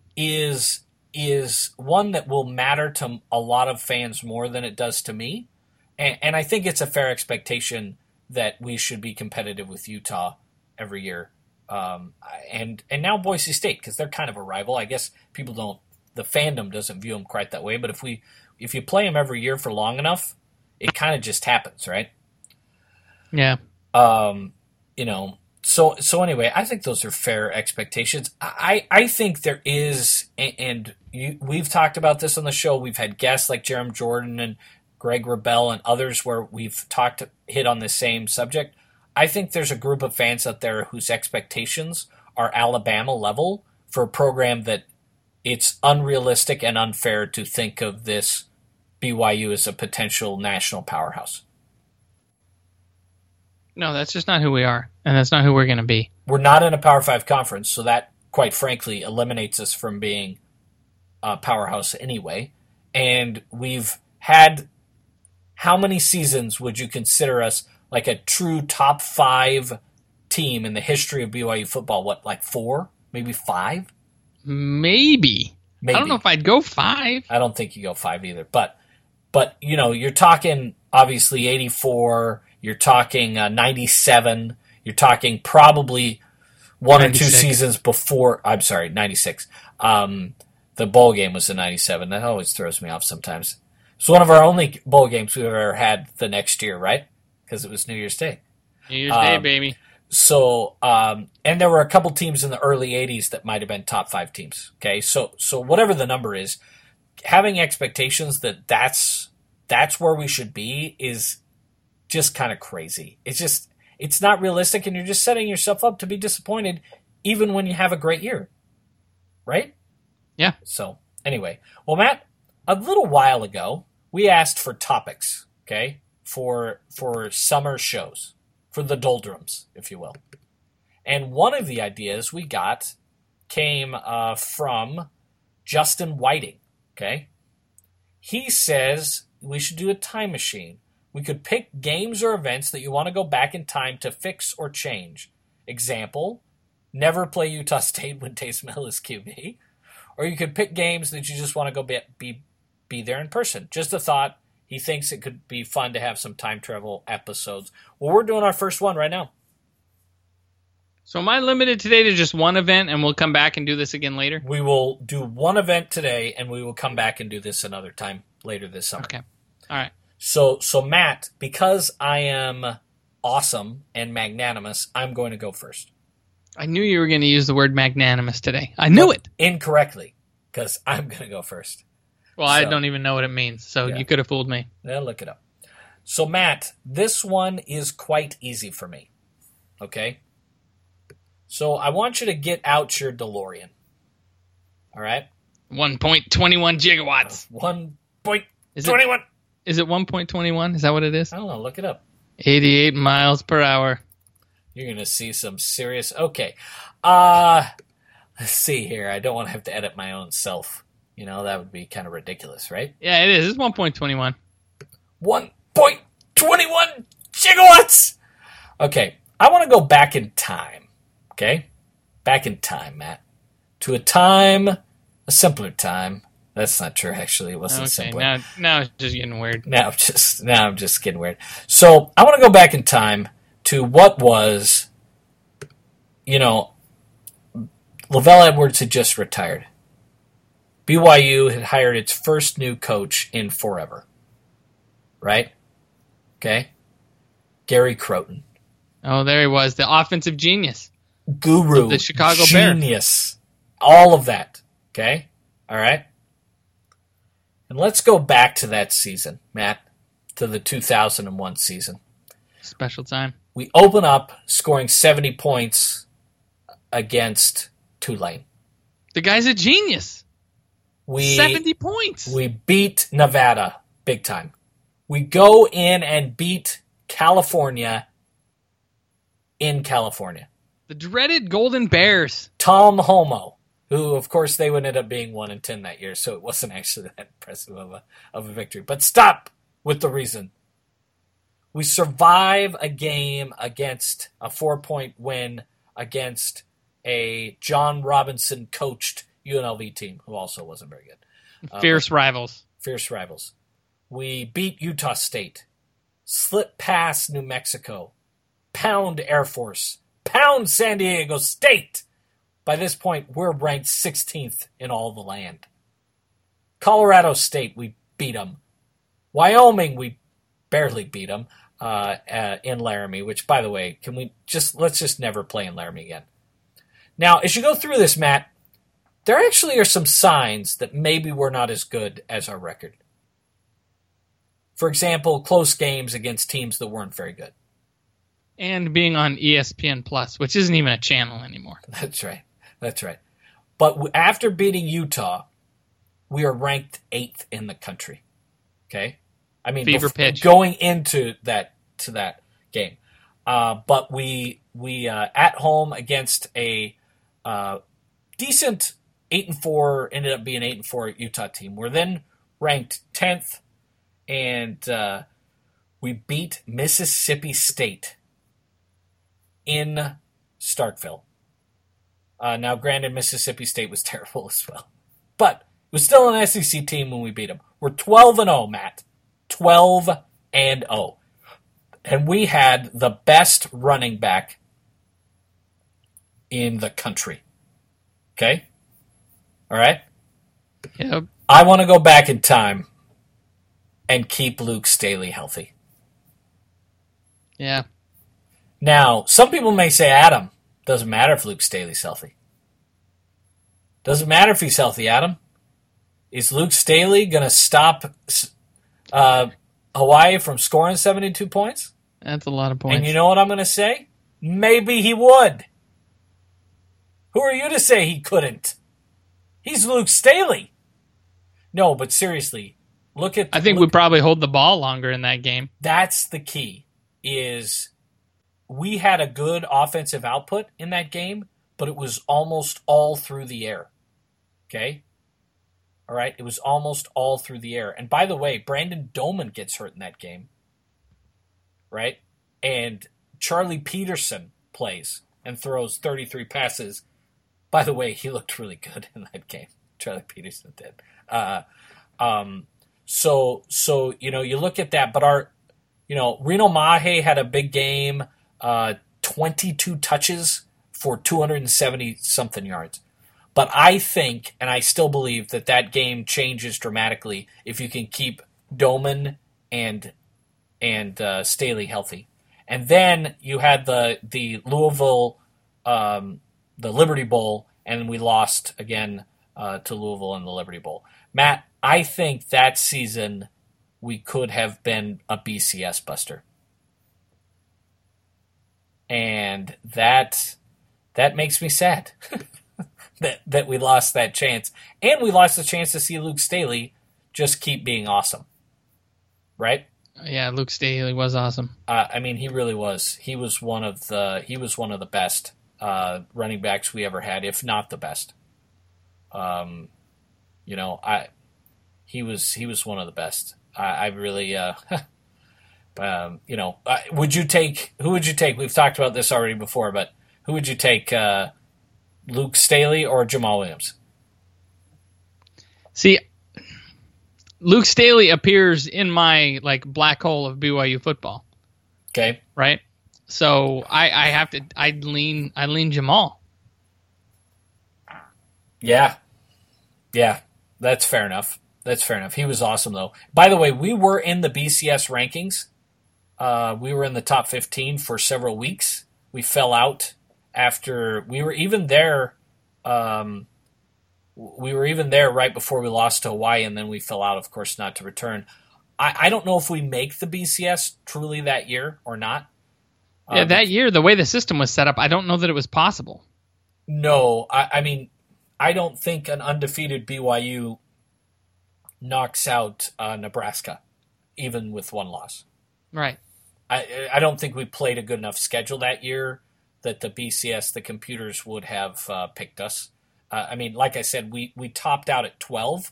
Is one that will matter to a lot of fans more than it does to me. And I think it's a fair expectation that we should be competitive with Utah every year. And now Boise State, because they're kind of a rival. I guess the fandom doesn't view them quite that way. But if you play them every year for long enough, it kind of just happens, right? Yeah. So anyway, I think those are fair expectations. I think there is, and we've talked about this on the show. We've had guests like Jerem Jordan and Greg Rebell and others where we've hit on the same subject. I think there's a group of fans out there whose expectations are Alabama level for a program that it's unrealistic and unfair to think of this BYU as a potential national powerhouse. No, that's just not who we are, and that's not who we're going to be. We're not in a Power 5 conference, so that, quite frankly, eliminates us from being a powerhouse anyway. And we've had... How many seasons would you consider us like a true top 5 team in the history of BYU football? What, like 4? Maybe 5? Maybe. I don't know if I'd go 5. I don't think you go 5 either. But you're talking, obviously, 84. You're talking 97. You're talking probably 1 or 2 seasons before. I'm sorry, 96. The bowl game was in 97. That always throws me off sometimes. It's one of our only bowl games we've ever had the next year, right? Because it was New Year's Day. New Year's Day, baby. So, and there were a couple teams in the early 80s that might have been top 5 teams. Okay, so whatever the number is, having expectations that that's where we should be is just kind of crazy. It's not realistic, and you're just setting yourself up to be disappointed even when you have a great year. Right? Yeah. So, anyway. Well, Matt, a little while ago, we asked for topics, okay, for summer shows, for the doldrums, if you will. And one of the ideas we got came from Justin Whiting, okay? He says we should do a time machine. We could pick games or events that you want to go back in time to fix or change. Example, never play Utah State when Taysom Hill is QB. Or you could pick games that you just want to go be there in person. Just a thought. He thinks it could be fun to have some time travel episodes. Well, we're doing our first one right now. So am I limited today to just one event, and we'll come back and do this again later? We will do one event today, and we will come back and do this another time later this summer. Okay. All right. So Matt, because I am awesome and magnanimous, I'm going to go first. I knew you were going to use the word magnanimous today. I knew it. Incorrectly, because I'm going to go first. Well, I don't even know what it means, so you could have fooled me. Yeah, look it up. So, Matt, this one is quite easy for me. Okay? So, I want you to get out your DeLorean. All right? 1.21 gigawatts. 1.21. Is it 1.21? Is that what it is? I don't know. Look it up. 88 miles per hour. You're going to see some serious... Okay. Let's see here. I don't want to have to edit my own self. That would be kind of ridiculous, right? Yeah, it is. It's 1.21. 1.21 gigawatts! Okay, I want to go back in time, okay? Back in time, Matt. To a simpler time. That's not true, actually. It wasn't simpler. Now it's just getting weird. Now I'm just getting weird. So I want to go back in time to what was, LaVell Edwards had just retired. BYU had hired its first new coach in forever. Right? Okay? Gary Crowton. Oh, there he was, the offensive genius. Guru. Of the Chicago Bears. Genius. All of that. Okay? All right? And let's go back to that season, Matt, to the 2001 season. Special time. We open up scoring 70 points against Tulane. The guy's a genius. 70 points. We beat Nevada big time. We go in and beat California in California. The dreaded Golden Bears. Tom Homo, who, of course, they would end up being 1-10 that year, so it wasn't actually that impressive of a victory. But stop with the reason. We survive a game against a 4-point win against a John Robinson-coached UNLV team, who also wasn't very good. Fierce rivals. Fierce rivals. We beat Utah State, slip past New Mexico, pound Air Force, pound San Diego State. By this point, we're ranked 16th in all the land. Colorado State, we beat them. Wyoming, we barely beat them in Laramie, which, by the way, let's just never play in Laramie again. Now, as you go through this, Matt, there actually are some signs that maybe we're not as good as our record. For example, close games against teams that weren't very good. And being on ESPN Plus, which isn't even a channel anymore. That's right. But after beating Utah, we are ranked 8th in the country. Okay? I mean, fever pitch. Going into that game. But we at home against a decent 8-4, ended up being 8-4 Utah team. We're then ranked 10th, and we beat Mississippi State in Starkville. Now, granted, Mississippi State was terrible as well, but it was still an SEC team when we beat them. We're 12-0, Matt. 12-0. And we had the best running back in the country. Okay? All right? Yep. I want to go back in time and keep Luke Staley healthy. Yeah. Now, some people may say, Adam, doesn't matter if Luke Staley's healthy. Doesn't matter if he's healthy, Adam. Is Luke Staley going to stop Hawaii from scoring 72 points? That's a lot of points. And you know what I'm going to say? Maybe he would. Who are you to say he couldn't? He's Luke Staley. No, but seriously, look at... I think we probably hold the ball longer in that game. That's the key, is we had a good offensive output in that game, but it was almost all through the air. Okay? All right? It was almost all through the air. And by the way, Brandon Doman gets hurt in that game. Right? And Charlie Peterson plays and throws 33 passes. By the way, he looked really good in that game. Charlie Peterson did. So you look at that, but Reno Mahe had a big game, 22 touches for 270-something yards. But I think, and I still believe, that game changes dramatically if you can keep Doman and Staley healthy. And then you had the Louisville, the Liberty Bowl, and we lost again to Louisville in the Liberty Bowl. Matt, I think that season we could have been a BCS buster. And that makes me sad that we lost that chance. And we lost the chance to see Luke Staley just keep being awesome. Right? Yeah, Luke Staley was awesome. I mean, he really was. He was one of the best running backs we ever had, if not the best. He was one of the best. I really, who would you take? We've talked about this already before, but who would you take, Luke Staley or Jamal Williams? See, Luke Staley appears in my black hole of BYU football. Okay. Right? So I'd lean Jamal. Yeah. Yeah. That's fair enough. He was awesome, though. By the way, we were in the BCS rankings. We were in the top 15 for several weeks. We fell out after we were even there. We were even there right before we lost to Hawaii, and then we fell out, of course, not to return. I don't know if we make the BCS truly that year or not. Yeah, that year, the way the system was set up, I don't know that it was possible. No, I mean, I don't think an undefeated BYU knocks out Nebraska, even with one loss. Right. I don't think we played a good enough schedule that year that the BCS, the computers, would have picked us. I mean, like I said, we topped out at 12,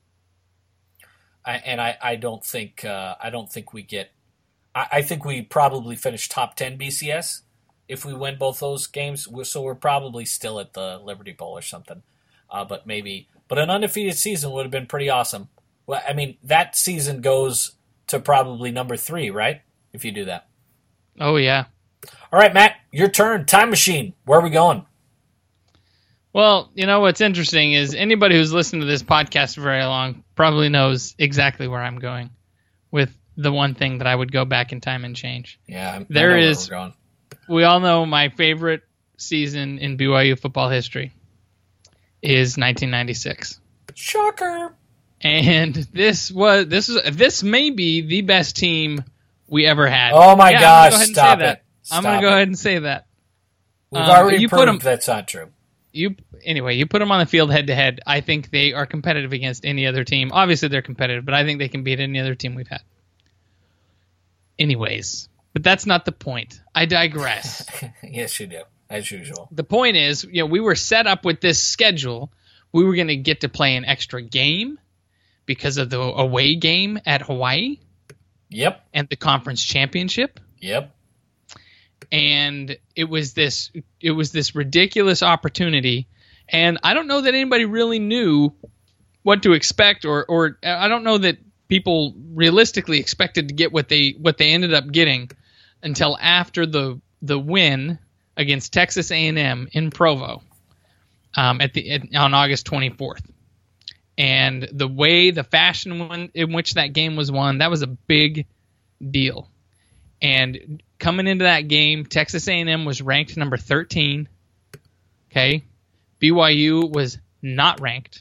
and I don't think we get. I think we probably finish top 10 BCS if we win both those games. So we're probably still at the Liberty Bowl or something. But an undefeated season would have been pretty awesome. Well, I mean, that season goes to probably number 3, right? If you do that. Oh, yeah. All right, Matt, your turn. Time machine. Where are we going? Well, what's interesting is anybody who's listened to this podcast for very long probably knows exactly where I'm going with the one thing that I would go back in time and change. Yeah, there is. We all know my favorite season in BYU football history is 1996. Shocker. And this may be the best team we ever had. Oh my gosh! Stop it! I'm going to go ahead and say that. We've already proved that's not true. You put them on the field head to head. I think they are competitive against any other team. Obviously, they're competitive, but I think they can beat any other team we've had. Anyways, but that's not the point. I digress. Yes, you do, as usual. The point is, we were set up with this schedule. We were going to get to play an extra game because of the away game at Hawaii. Yep. And the conference championship. Yep. And it was this ridiculous opportunity, and I don't know that anybody really knew what to expect, or I don't know that people realistically expected to get what they ended up getting until after the win against Texas A&M in Provo on August 24th. And the fashion in which that game was won, that was a big deal. And coming into that game, Texas A&M was ranked number 13. Okay, BYU was not ranked.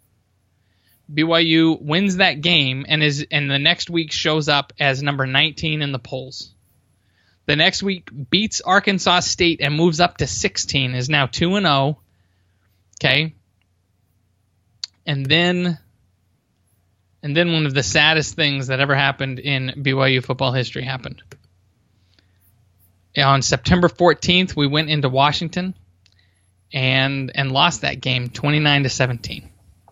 BYU wins that game and the next week shows up as number 19 in the polls. The next week beats Arkansas State and moves up to 16, is now 2-0. Okay. And then one of the saddest things that ever happened in BYU football history happened. On September 14th, we went into Washington and lost that game 29-17.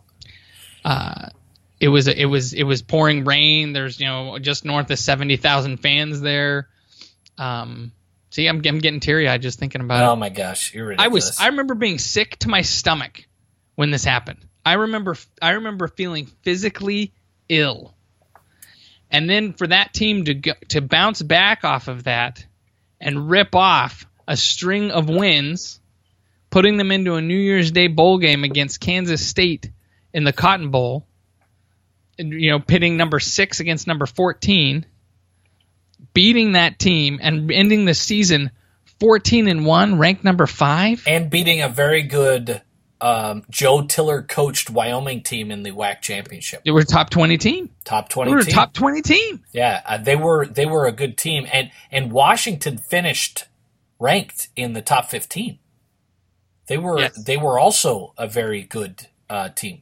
It was pouring rain. There's just north of 70,000 fans there. See, I'm getting teary-eyed just thinking about it. Oh my gosh, you're ridiculous. I remember being sick to my stomach when this happened. I remember feeling physically ill, and then for that team to bounce back off of that and rip off a string of wins, putting them into a New Year's Day bowl game against Kansas State in the Cotton Bowl, pitting number 6 against number 14, beating that team and ending the season 14-1, ranked number 5, and beating a very good Joe Tiller coached Wyoming team in the WAC championship. They were a top 20 team. We were a top 20 team. Yeah, they were a good team, and Washington finished ranked in the top 15. They were also a very good team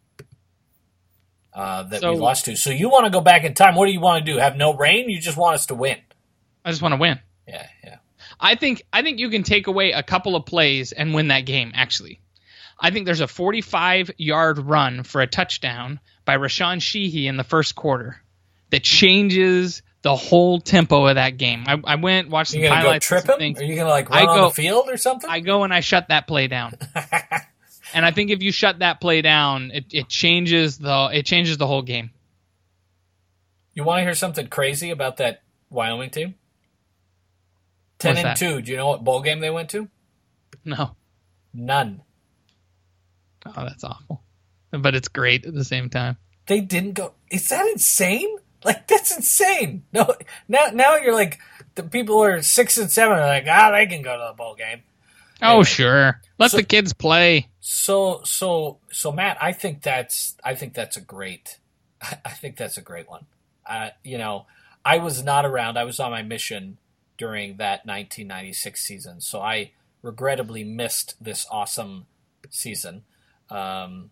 that we lost to. So you want to go back in time? What do you want to do? Have no rain? You just want us to win? I just want to win. Yeah. I think you can take away a couple of plays and win that game, actually. I think there's a 45-yard run for a touchdown by Rashawn Sheehy in the first quarter that changes the whole tempo of that game. I went, watched some highlights. Are you going to trip him? Are you going to run on the field or something? I go and I shut that play down. And I think if you shut that play down, it changes the whole game. You want to hear something crazy about that Wyoming team? 10-2. Do you know what bowl game they went to? No. None. Oh, that's awful. But it's great at the same time. They didn't go. Is that insane? Like, that's insane. No, now you're like, the people who are 6 and 7 are like, they can go to the bowl game. Oh, anyway, sure. Let the kids play. So Matt, I think that's a great one. I was not around. I was on my mission during that 1996 season, so I regrettably missed this awesome season. But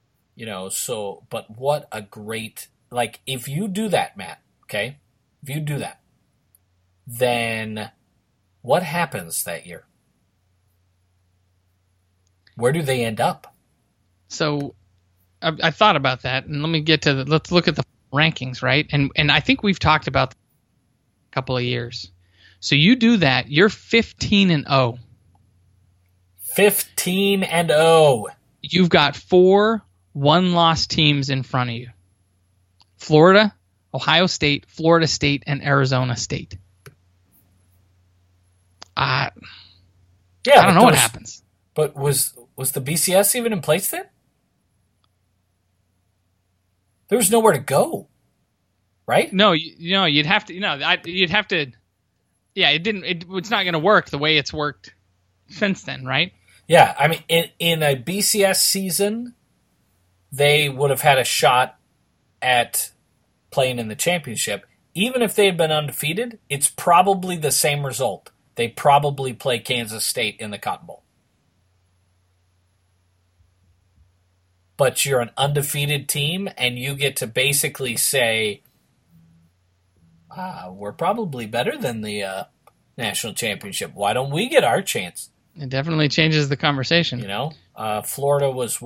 what a great, like, if you do that, Matt, okay? If you do that, then what happens that year? Where do they end up? So I thought about that, and let's look at the rankings, right? And I think we've talked about a couple of years. So you do that, you're 15-0. 15-0. You've got 4 one-loss teams in front of you. Florida, Ohio State, Florida State, and Arizona State. I don't know what happens. But was the BCS even in place then? There was nowhere to go, right? No, you'd have to. Yeah, it's not going to work the way it's worked since then, right? Yeah, I mean, in a BCS season, they would have had a shot at playing in the championship. Even if they had been undefeated, it's probably the same result. They probably play Kansas State in the Cotton Bowl. But you're an undefeated team, and you get to basically say, we're probably better than the national championship. Why don't we get our chance? It definitely changes the conversation. Florida was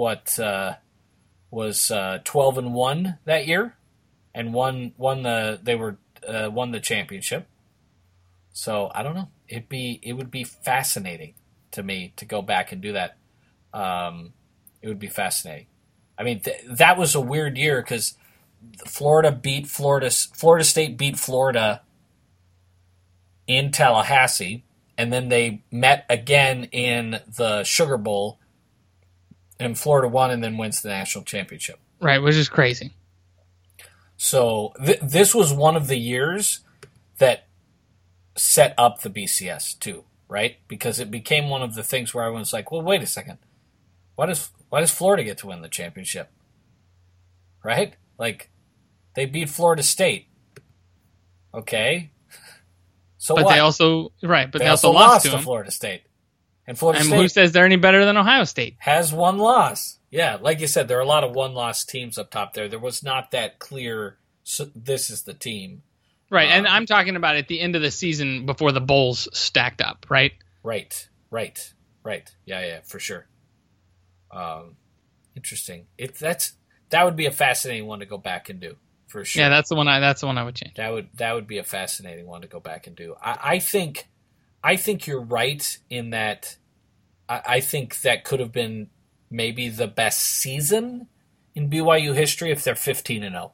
12-1 that year, and won the championship. So I don't know. It would be fascinating to me to go back and do that. It would be fascinating. I mean, that was a weird year because Florida State beat Florida in Tallahassee, and then they met again in the Sugar Bowl, and Florida won and then wins the national championship. Right, which is crazy. So this was one of the years that set up the BCS too, right? Because it became one of the things where everyone's like, well, wait a second. Why does Florida get to win the championship? Right? Like, they beat Florida State. Okay. So but what? They also lost to Florida State. And Florida State who says they're any better than Ohio State? Has one loss. Yeah, like you said, there are a lot of one-loss teams up top there. There was not that clear, this is the team. Right, and I'm talking about at the end of the season before the bowls stacked up, right? Right. Yeah, for sure. Interesting. That would be a fascinating one to go back and do, for sure. Yeah, that's the one I would change. That would be a fascinating one to go back and do. I think you're right in that. I think that could have been maybe the best season in BYU history if they're 15-0.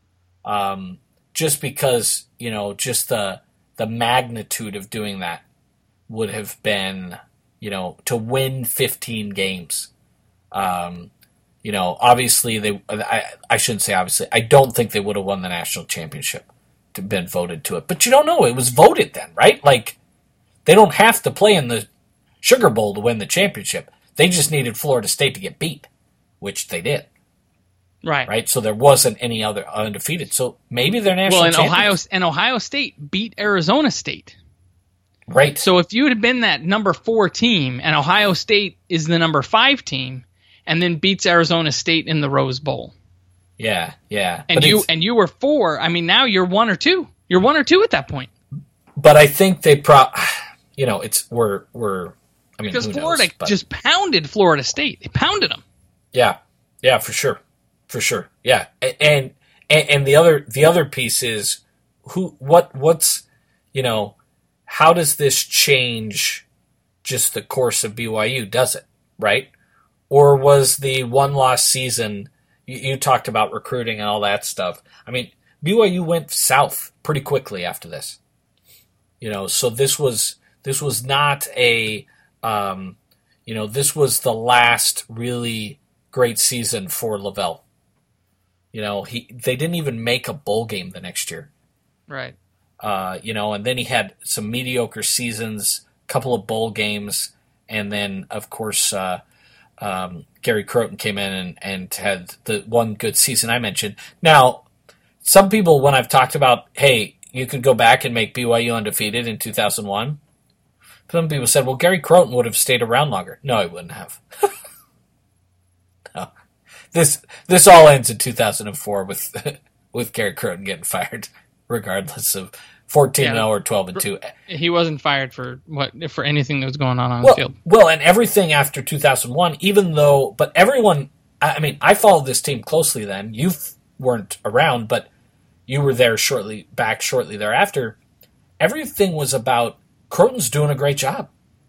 Just because, just the magnitude of doing that would have been, to win 15 games. Obviously I shouldn't say obviously. I don't think they would have won the national championship to been voted to it. But you don't know. It was voted then, right? Like, they don't have to play in the Sugar Bowl to win the championship. They just needed Florida State to get beat, which they did. Right. So there wasn't any other undefeated. So maybe they're national champions. Ohio State beat Arizona State. Right. So if you had been that number 4 team and Ohio State is the number 5 team and then beats Arizona State in the Rose Bowl. Yeah. And you were 4, I mean, now you're 1 or 2. You're 1 or 2 at that point. But I think they we're. I mean, because who Florida knows, but just pounded Florida State. They pounded them. yeah, for sure, yeah, and the other piece is what's how does this change just the course of BYU? Does it, right? Or was the one-loss season, you talked about recruiting and all that stuff. I mean, BYU went south pretty quickly after this. So this was not a, this was the last really great season for Lavelle. They didn't even make a bowl game the next year. Right. And then he had some mediocre seasons, a couple of bowl games, and then, of course, Gary Croton came in and had the one good season I mentioned. Now, some people, when I've talked about, hey, you could go back and make BYU undefeated in 2001, some people said, well, Gary Croton would have stayed around longer. No, he wouldn't have. No. This all ends in 2004 with Gary Croton getting fired, regardless of 14-0 or 12-2. He wasn't fired for anything that was going on the field. Well, and everything after 2001, but everyone, I mean, I followed this team closely then. You weren't around, but you were there shortly thereafter. Everything was about Croton's doing a great job.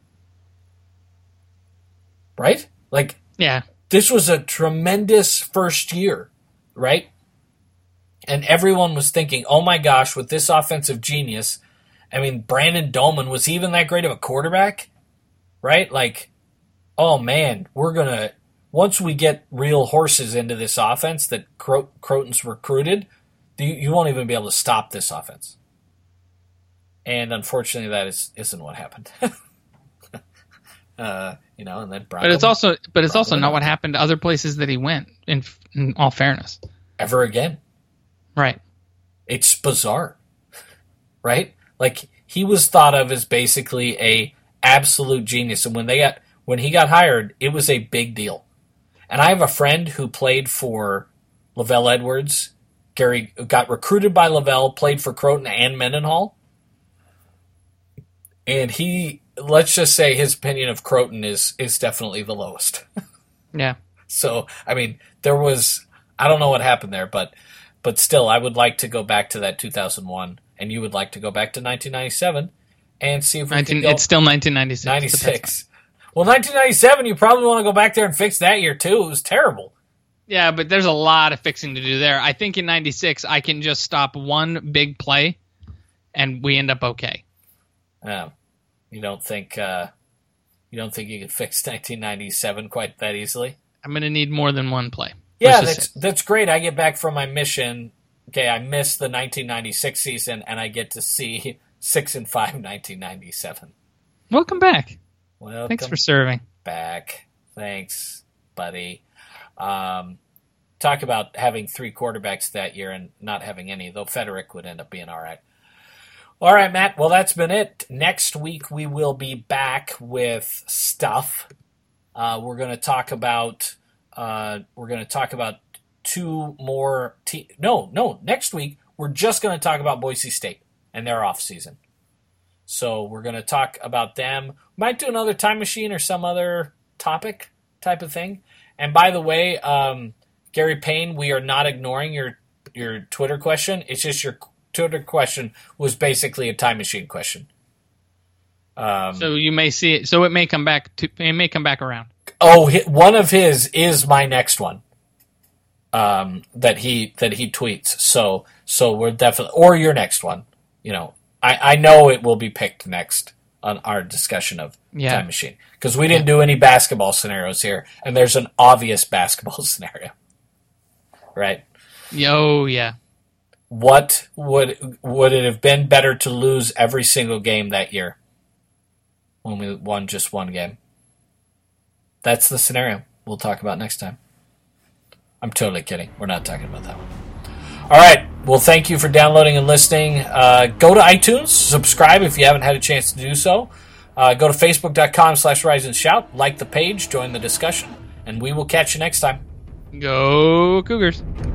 Right? Like, yeah. This was a tremendous first year, right? And everyone was thinking, oh my gosh, with this offensive genius, I mean, Brandon Dolman, was he even that great of a quarterback? Right? Like, oh man, once we get real horses into this offense that Croton's recruited, you won't even be able to stop this offense. And unfortunately, that isn't what happened. And then Bronco, but it's also not what happened to other places that he went. In all fairness, ever again, right? It's bizarre, right? Like, he was thought of as basically a absolute genius, and when he got hired, it was a big deal. And I have a friend who played for Lavelle Edwards. Gary got recruited by Lavelle, played for Croton and Mendenhall, and let's just say his opinion of Croton is definitely the lowest. Yeah. So, I mean, I don't know what happened there, but still, I would like to go back to that 2001, and you would like to go back to 1997 and see if we can go. It's still 1996. 96. Well, 1997, you probably want to go back there and fix that year, too. It was terrible. Yeah, but there's a lot of fixing to do there. I think in 96, I can just stop one big play, and we end up okay. You don't think you could fix 1997 quite that easily? I'm going to need more than one play. Yeah, that's great. I get back from my mission. Okay, I missed the 1996 season, and I get to see 6-5 1997. Welcome back. Welcome. Thanks for serving. Back. Thanks, buddy. Talk about having 3 quarterbacks that year and not having any, though Federick would end up being all right. All right, Matt. Well, that's been it. Next week we will be back with stuff. We're going to talk about 2 more. Next week we're just going to talk about Boise State and their off season. So we're going to talk about them. Might do another time machine or some other topic type of thing. And by the way, Gary Payne, we are not ignoring your Twitter question. It's just your Twitter question was basically a time machine question. So you may see it. So it may come back. It may come back around. Oh, one of his is my next one. That he tweets. So we're definitely, or your next one. I know it will be picked next on our discussion of time machine because we didn't do any basketball scenarios here, and there's an obvious basketball scenario, right? Oh yeah. What would it have been better to lose every single game that year when we won just one game? That's the scenario we'll talk about next time. I'm totally kidding. We're not talking about that one. All right. Well, thank you for downloading and listening. Go to iTunes, subscribe if you haven't had a chance to do so. Go to facebook.com/riseandshout, like the page, join the discussion, and we will catch you next time. Go Cougars.